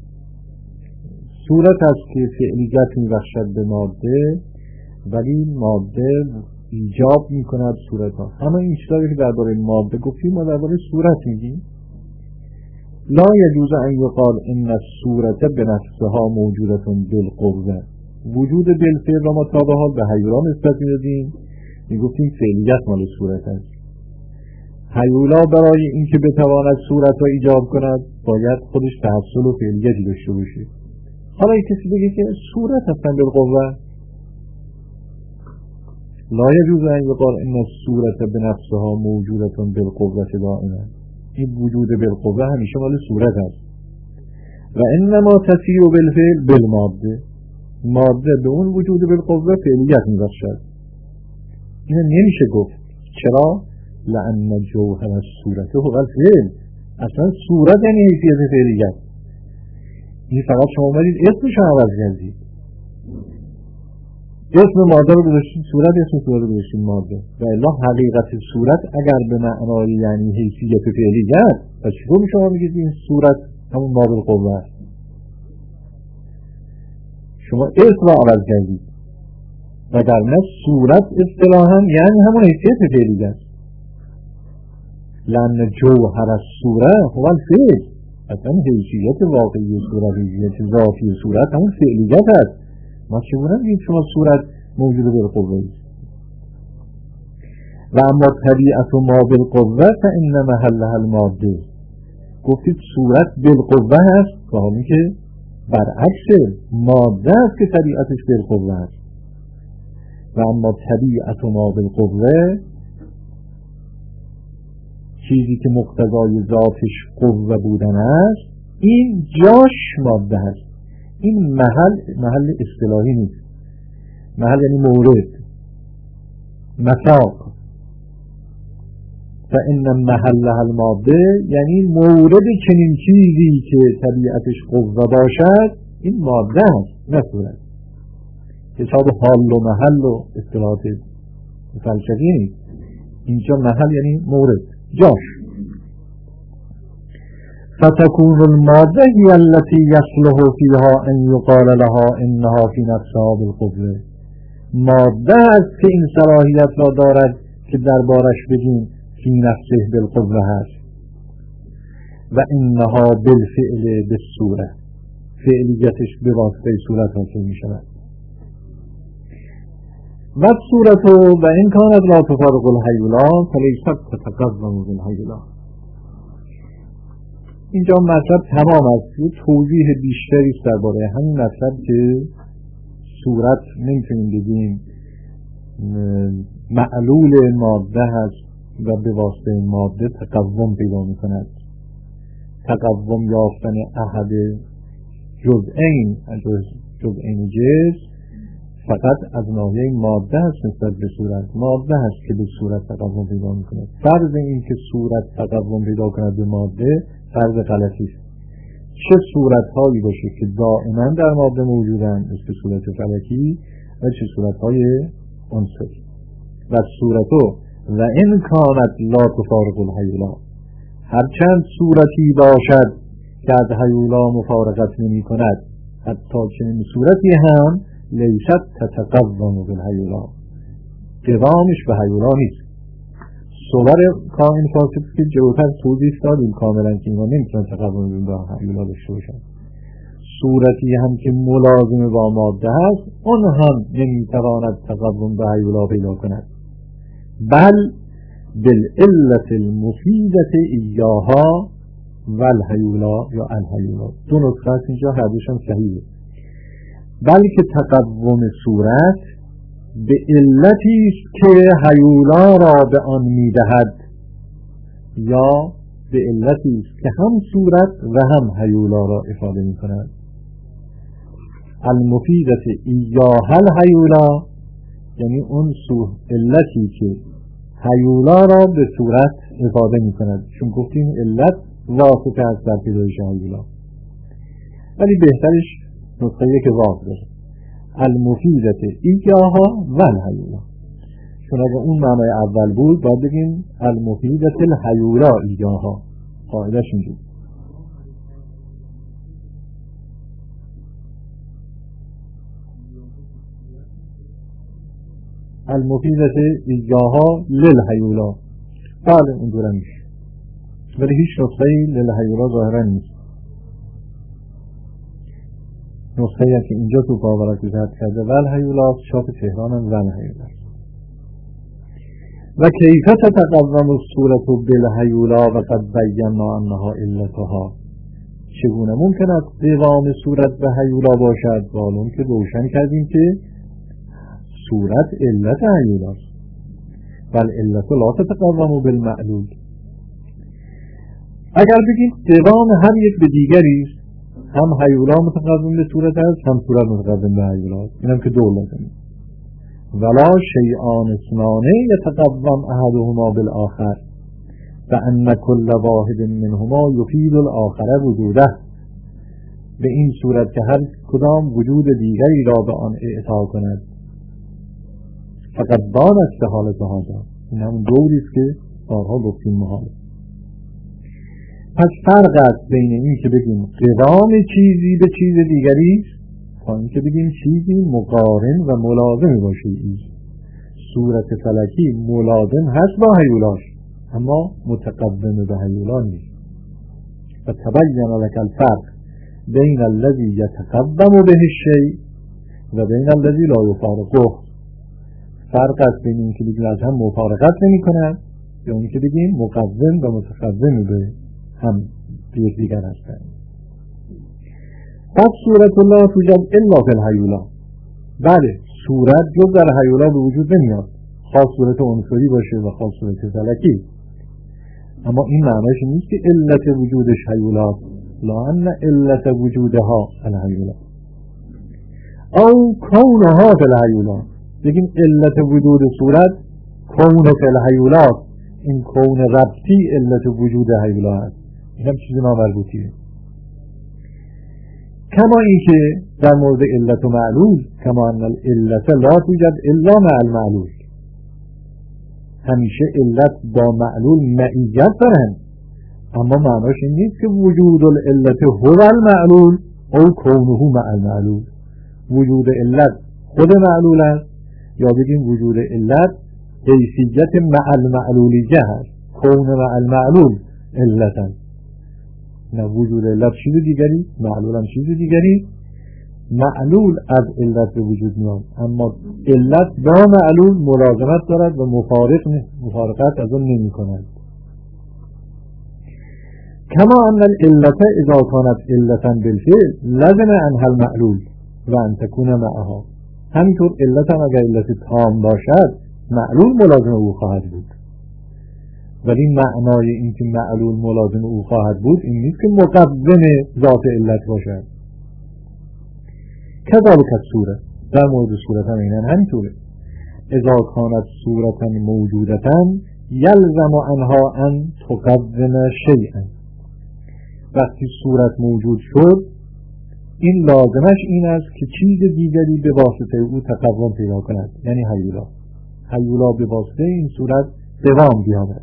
صورت هست که فعلیت میبخشد به ماده ولی ماده ایجاب میکند صورت ها. همه این چیزایی که درباره ماده گفتیم ما درباره صورت میگیم. لا یجوز ان یقال ان الصورت بنفسها موجودة بالقوه، وجود بالفعل را ما تا به حال به هیولا نسبت میدادیم، میگفتیم فعلیت مال صورت است. هیولا برای اینکه بتواند صورت را ایجاب کند باید خودش تحصل و فعلیتی داشته باشه. حالا یک کسی بگه که صورت هستن بالقوه، لا یجوز ان یقال ان الصورت بنفسها موجودة بالقوه دائما، این وجود بالقوه همیشه مال صورت است. و انما تسیر بالفعل بالماده، ماده به اون وجود بالقوه فعلیت میبخشد. این نمیشه گفت. چرا؟ لأن جوهر الصورت هو الفعل، اصلا صورت یعنی حیثیت فعلیت. این فقط شما اومدید اسمش رو عوض کردید، اسم ماده رو گذاشتید صورت، اسم صورت رو گذاشتید ماده. و الا حقیقت صورت اگر به معنای یعنی حیثیت فعلیت، پس چطور شما میگید این صورت همون ما بالقوه است؟ شما اسم رو عوض کردید و در نفس صورت اصطلاحاً یعنی همون حیثیت فعلیت. لأن جوهر الصورت هو الفعل، اصلا حیثیت واقعی صورت، حیثیت ذاتی صورت همون فعلیت است. ما چگونه میگیم شما صورت موجود بالقوه است؟ و اما طبیعت ما بالقوه فإن محلها الماده، گفتید صورت بالقوه است که همین که برعکس ماده است که طبیعتش بالقوه است. و اما طبیعت ما بالقوه، چیزی که مقتضای ذاتش قوه بودن است، این جاش ماده است. این محل محل اصطلاحی نیست، محل یعنی مورد، مساق. و این محلها الماده، یعنی مورد چنین چیزی که طبیعتش قوه باشد این ماده است نه صورت. حساب حال و محل و اصطلاحات فلسفی نیست. اینجا محل یعنی مورد، جاش. فتكون الماده هي التي يصلح فيها ان يقال لها انها في نفسها بالقوه. ماده است که این صلاحیت را دارد که دربارش بگیم فی نفسه بالقوه هست. و انها بالفعل بالصوره، فعلیتش به واسطه صورت حاصل می شود. و صورت و این کانت لا تفارق الهیولا فلیست تتقوم بالهیولا. اینجا مطلب تمام است. یه توضیح بیشتری است درباره همین مطلب که صورت نمیتونیم بگیم معلول ماده هست و به واسطه ماده تقوم پیدا میکند. تقوم یافتن احد جزئین جزئین جسم فقط از ناحیه ماده هست نسبت به صورت. ماده هست که به صورت تقوم پیدا میکند. فرض این که صورت تقوم پیدا کند به ماده فرض غلطی است. چه صورت هایی باشه که دائما در ماده موجودند مثل صورت فلکی و چه صورت های عنصری. و صورتو و این کانت لا تفارق الهیولا، هرچند صورتی باشد که از هیولا مفارقت نمی کند، حتی چنین صورتی هم لیست تتقوم بالهیولا، قوامش به هیولا نیست. صور کائن فاسد که جلوتر توضیح دادیم کاملا که اینا نمیتونن تقوم به هیولا داشته باشن. صورتی هم که ملازم با ماده هست اون هم نمیتواند تقوم به هیولا پیدا کند، بل بالعلت المفیدت ایاها والهیولا یا الهیولا. دو نسخه است اینجا، هر دوشم صحیحه. بلکه تقوم صورت به علتی است که هیولا را به آن میدهد، یا به علتی است که هم صورت و هم هیولا را افاده میکند. المفیدت ایاها الهیولا یعنی اون سو علتی که هیولا را به صورت افاده میکند، چون گفتیم علت واسطه است در پیدایش هیولا، ولی بهترش نسخه که واقع داره المفیدت ایاها و الهیولا، چون اگه اون معنای اول بود باید بگیم المفیدت الهیولا ایاها. قاعدش اینجور المفیدت ایاها للهیولا. بله اونجور هم میشه، ولی هیچ نسخه‌ای للهیولا ظاهرا نیست. نسخه‌ای که اینجا تو باورک ذات کرده والهیولا، چاپ تهران هم والهیولا. و کیفیت تقوم الصورت بالهیولا و قد بینا انها علتها. چگونه ممکن است قوام صورت به هیولا باشد؟ معلوم که روشن کردیم که صورت علت هیولاست. بل علت لا تتقوم بالمعلول. اگر بگیم قوام هم یک به دیگری است، هم هیولا متقوم به صورت است هم صورت متقوم به هیولا است، اینم که دو لازمه. ولا شیئان اثنان یتقوم احدهما بالآخر و ان کل واحد منهما یفید الآخر وجوده. به این صورت که هر کدام وجود دیگری را به آن اعطا کند. فقط بان است حالت هذا، این همون دوری است که بارها گفتیم محال. پس فرق است بین این که بگیم قوام چیزی به چیز دیگری است تا این که بگیم چیزی مقارن و ملازم باشه. این صورت فلکی ملازم هست با هیولاش اما متقوم به هیولا نیست. و تبین لك الفرق بین الذی یتقوم به الشیء و بین الذی لا یفارقه. فرق است بین این که بگیم از هم مفارقت نمی کنند یا این که بگیم مقوم و متقوم به هم دیگر هستند. پس صورت الله توجد الا فی الهیولا. بله صورت جز در هیولا به وجود نمیاد، خاص صورت عنصری باشه و خاص صورت فلکی، اما این معنیش نیست که علت وجودش هیولا، لا ان علت وجودها الهیولا او کونها فی الهیولا. بگیم علت وجود صورت کون فی الهیولا، این کون ربطی علت وجود هیولا هست، این هم چیز نامربوطیه. کما این که در مورد علت و معلول، کما ان العلت لا توجد الا مع المعلول، همیشه علت با معلول معیت دارن، اما معناش این نیست که وجود العلت هو المعلول او کونه مع المعلول. وجود علت خود معلول است، یا بگیم وجود علت حیثیت مع المعلولیه هست، کون مع المعلول علت هست. نه، وجود علت چیز دیگری، معلول هم چیز دیگری. معلول از علت به وجود میاد، اما علت با معلول ملازمت دارد و مفارق مفارقت از اون نمی کند. کما ان العلت اذا كانت علتا بالفعل لازم عنها المعلول و ان تكون معها. همینطور علت هم اگر علت تام باشد معلول ملازم او خواهد بود، ولی معنای این که معلول ملازم او خواهد بود این نیست که مقدم ذات علت باشد. کذالک الصورة، در مورد صورت هم اینن همینطوره. اذا كانت صورتا موجودتا یلزم عنها ان تقدم شیئا. وقتی صورت موجود شد این لازمش این است که چیز دیگری به واسطه او تقوم پیدا کند، یعنی هیولا. هیولا به واسطه این صورت دوام بیاورد.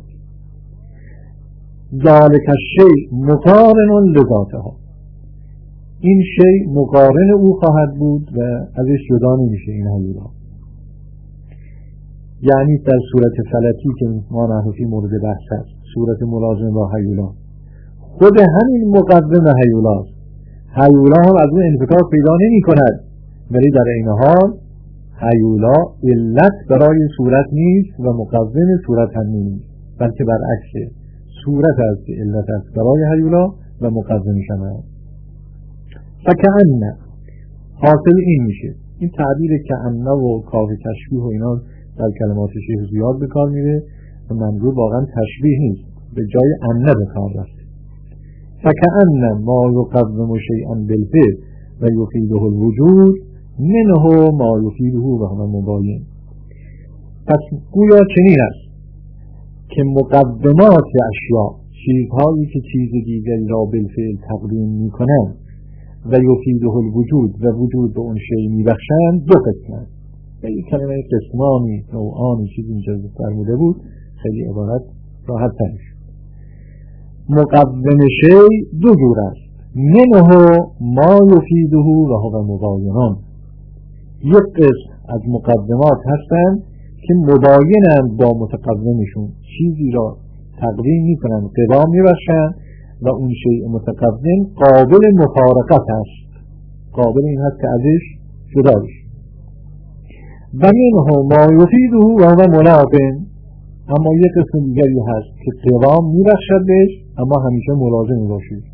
ذالک الشیء مقارن لذاتها، این شیء مقارن او خواهد بود و ازش جدا نمیشه این هیولا. یعنی در صورت فلکی که ما نحوی مورد بحث است، صورت ملازم با هیولا خود همین مقدم هیولاست. هیولا هم از اون انفکاک پیدا نمی کند، ولی در این حال هیولا علت برای صورت نیست و مقدم صورت هم نیست، بلکه برعکسه، صورت است که علت است برای هیولا و مقدمش هم هست. فکأن، حاصل این میشه، این تعبیر کأن و کاف تشبیه و اینا در کلمات شیخ زیاد به کار میره و منظور واقعا تشبیه نیست، به جای انه به کار رفته. فکأن ما یقدم شیئا بالفعل و یفیده الوجود منه ما یفیده و هم مباین. پس گویا چنین است که مقدمات اشیاء، چیزهایی که چیز دیگری را بالفعل تقدیم میکنند و یفیده الوجود و وجود به اون شیء میبخشند، دو قسمند. این کلمه قسمانی، نوعانی چیزی اینجا فرموده بود، خیلی عبارت راحت ترش. مقدم شیء دو جور است، منه ما یفیده و هو مباینان. یک قسم از مقدمات هستند که مباینند با متقدمشون، چیزی را تقدیم میکنند، قوام میبخشند و اون شیء متقدم قابل مفارقت است، قابل این هست که ازش جدا بشه. و منه ما یفیده و هو ملازم، اما یک قسم دیگری هست که قوام میبخشد بهش اما همیشه ملازم باشید.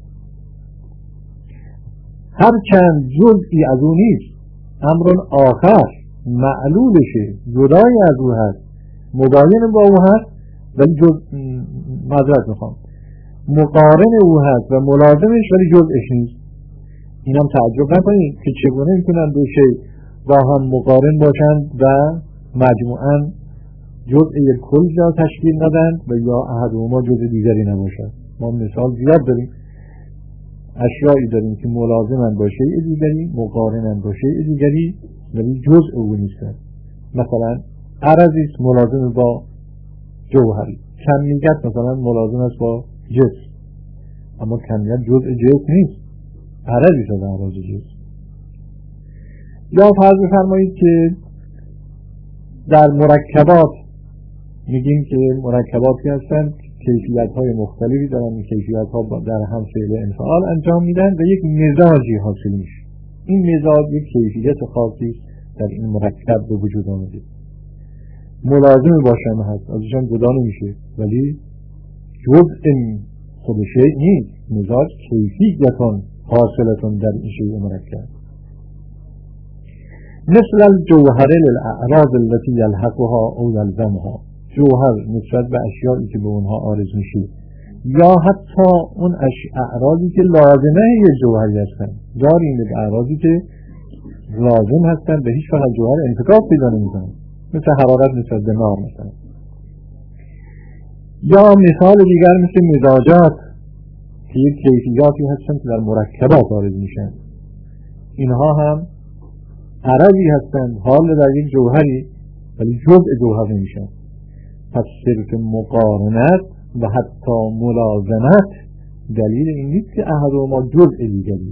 هر چند جزئی از اون نیست، امر آخر معلولشه، جدای از او هست، مباین با او هست، ولی جز معذرت میخوام مقارن او هست و ملازمش، ولی جزءش نیست. اینم تعجب نکنید که چگونه میتونن دو شی با هم مقارن باشند و مجموعاً جزء یک کل را تشکیل ندند و یا احدهما جزء دیگری نباشد. ما مثال زیاد داریم، اشیایی داریم که ملازمند با شیء دیگری، مقارنند با شیء دیگری، ولی جزء او نیستند. مثلا عرضی است ملازم با جوهری، کمیت مثلا ملازم است با جسم، اما کمیت جزء جسم نیست، عرضی است از اعراض جسم. یا فرض بفرمایید که در مرکبات میگیم که مرکباتی هستند کیفیت های مختلفی دارن، این کیفیت ها در هم فعل انفعال انجام میدن و یک مزاجی حاصل میشه. این مزاج یک کیفیت خاصی در این مرکب به وجود آمده، ملازم باشن هست، ازشان جدا نمیشه، ولی جزء خود شیء نیست. مزاج کیفیتون حاصلتون در این شیء مرکب. مثل الجوهر للأعراض التي يلحقها او يلزمها، جوهر نسبت به اشیایی که به اونها عارض میشه، یا حتی اون اعراضی که لازمه یک جوهری هستن، داریم یک اعراضی که لازم هستن به هیچ وجه جوهر انفکاک پیدا نمیکنن، مثل حرارت نسبت به نار مثلا. یا مثال دیگر مثل مزاجات که یک کیفیاتی هستن که در مرکبات وارد میشن، اینها هم عرضی هستند حال در یک جوهری ولی جزء جوهر نمیشن. پس صرف مقارنت و حتی ملازمت دلیل این نیست که احدهما جزء دیگری.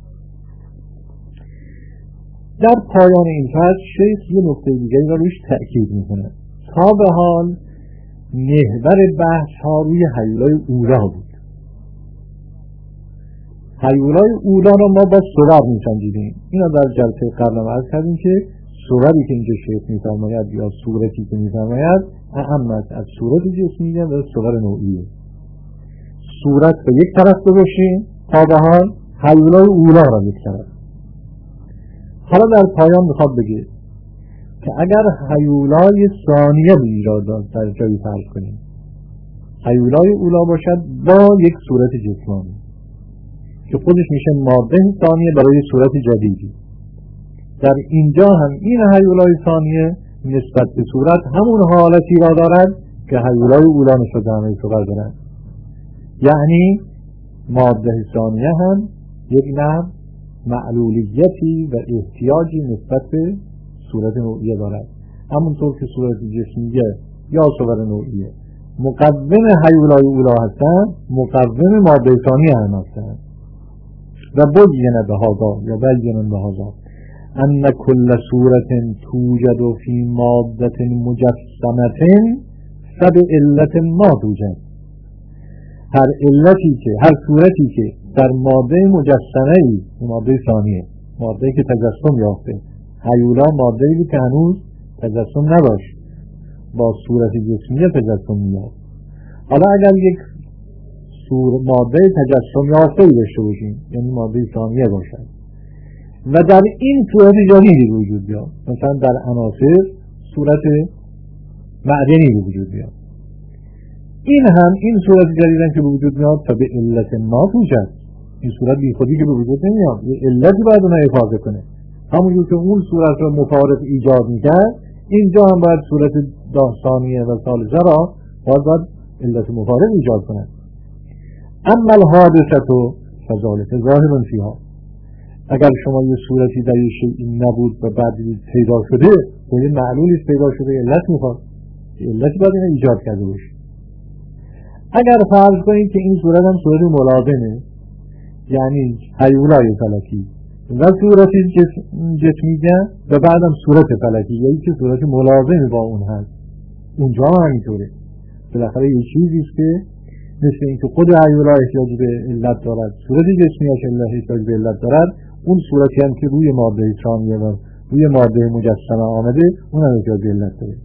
در پایان این فصل شیخ یه نکته دیگری را روش تأکید میکنه. تا به حال محور بحث ها روی هیولای اولا بود. هیولای اولا را ما با صور میسنجیدیم. اینا در جلسه قبل هم عرض کردیم که صوری که اینجا شیخ میفرماید یا صورتی که میفرماید اهم است از صورت جسمیه و صور نوعیه. صورت به یک طرف باشیم تا به حال هیولای اولا را یک طرف. حالا در پایان میخواد بگه که اگر هیولای ثانیه ایجاد در جایی فرض کنیم، هیولای اولا باشد با یک صورت جسمانی که خودش میشه ماده ثانیه برای صورت جدیدی. در اینجا هم این هیولای ثانیه نسبت به صورت همون حالتی را دارد که هیولای اولا نسبت به همه صورت دارد. یعنی ماده ثانیه هم یک نوع معلولیتی و احتیاجی نسبت به صورت نوعیه دارد. همونطور که صورت جسمیه یا صور نوعیه مقوم هیولای اولا هستند، مقوم ماده ثانیه هم هستند. و بین بهذا یا بین بهذا ان کل صورت توجد فی ماده مجسمه فبعلت ما توجد. هر علتی که هر صورتی که در ماده مجسمه ای، ماده ثانیه، ماده که تجسم یافته، هیولا ماده ای که هنوز تجسم نداشت، با صورت جسمیه تجسم می‌یافت. حالا اگر یک صور ماده تجسم یافته داشته باشیم، یعنی ماده ثانیه باشد و در این صورت جدیدی وجود بیاد، مثلا در عناصر صورت معدنی وجود بیاد، این هم این صورت جدیدن که به وجود میاد تا به علت ما توجد. این صورت بی خودی که به وجود نمیاد، یه علتی باید اونها افاظه کنه. همونجور که اون صورت رو مفارق ایجاد میکرد، اینجا هم باید صورت ثانیه و ثالثه را باید, باید علت مفارق ایجاد کنه. اما الحادثه فذلک ظاهر فیها. اگر شما یه صورتی در یه شیء نبود و بعد پیدا شده، یه معلولی پیدا شده، علت میخواد، علتی باید اینو ایجاد کرده باشه. اگر فرض کنید که این صورت هم صورت ملازمه، یعنی هیولای فلکی و صورت جسمیه و بعدم صورت فلکی، یعنی که صورت ملازمه با اون هست، اونجا هم همینطوره. بالاخره یه چیزیست که مثل این که خود هیولا احتیاج به علت دارد، صورت جسمیه که احتیاج به علت دارد، اون صورتی هم که روی ماده ثانیه و روی ماده مجسمه آمده، اون هم احتیاج به علت داره.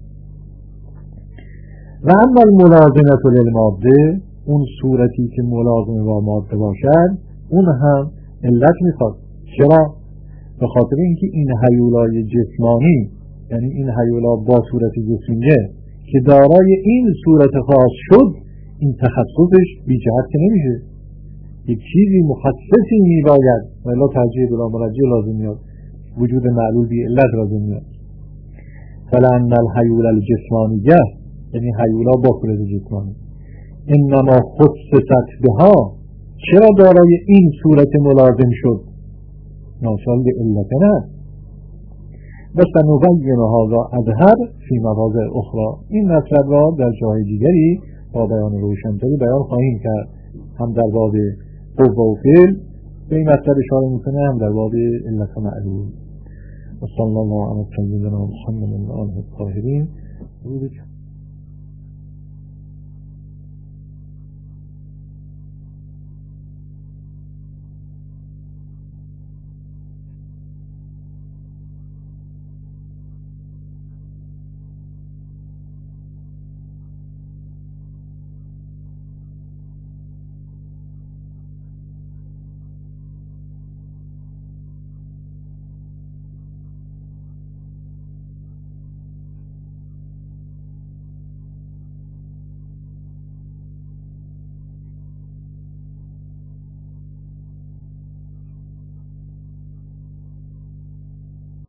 و اما الملازمه للماده، اون صورتی که ملازمه با ماده باشد، اون هم علت میخواد. چرا؟ به خاطر اینکه این هیولای جسمانی، یعنی این هیولا با صورت جسمیه که دارای این صورت خاص شد، این تخصصش بی جهت که نمیشه، یک چیزی مخصصی میباید و الا ترجیح بلا مرجع لازم میاد، وجود معلول بی علت لازم میاد. فلان الهیول الجسمانیه، یعنی هیولا با صورت جسمانی، انما خصصت بها، چرا دارای این صورت ملازم شد؟ ناشال به علت نه. بس نبین هذا اظهر فی مواضع اخرى. این مطلب را در جای دیگری با بیان روشن‌تری بیان خواهیم کرد، هم در باب قوه و فعل به این مطلب اشاره میکنه، هم در باب علت و معلول. و صلی الله علی سیدنا محمد و آله الطاهرین.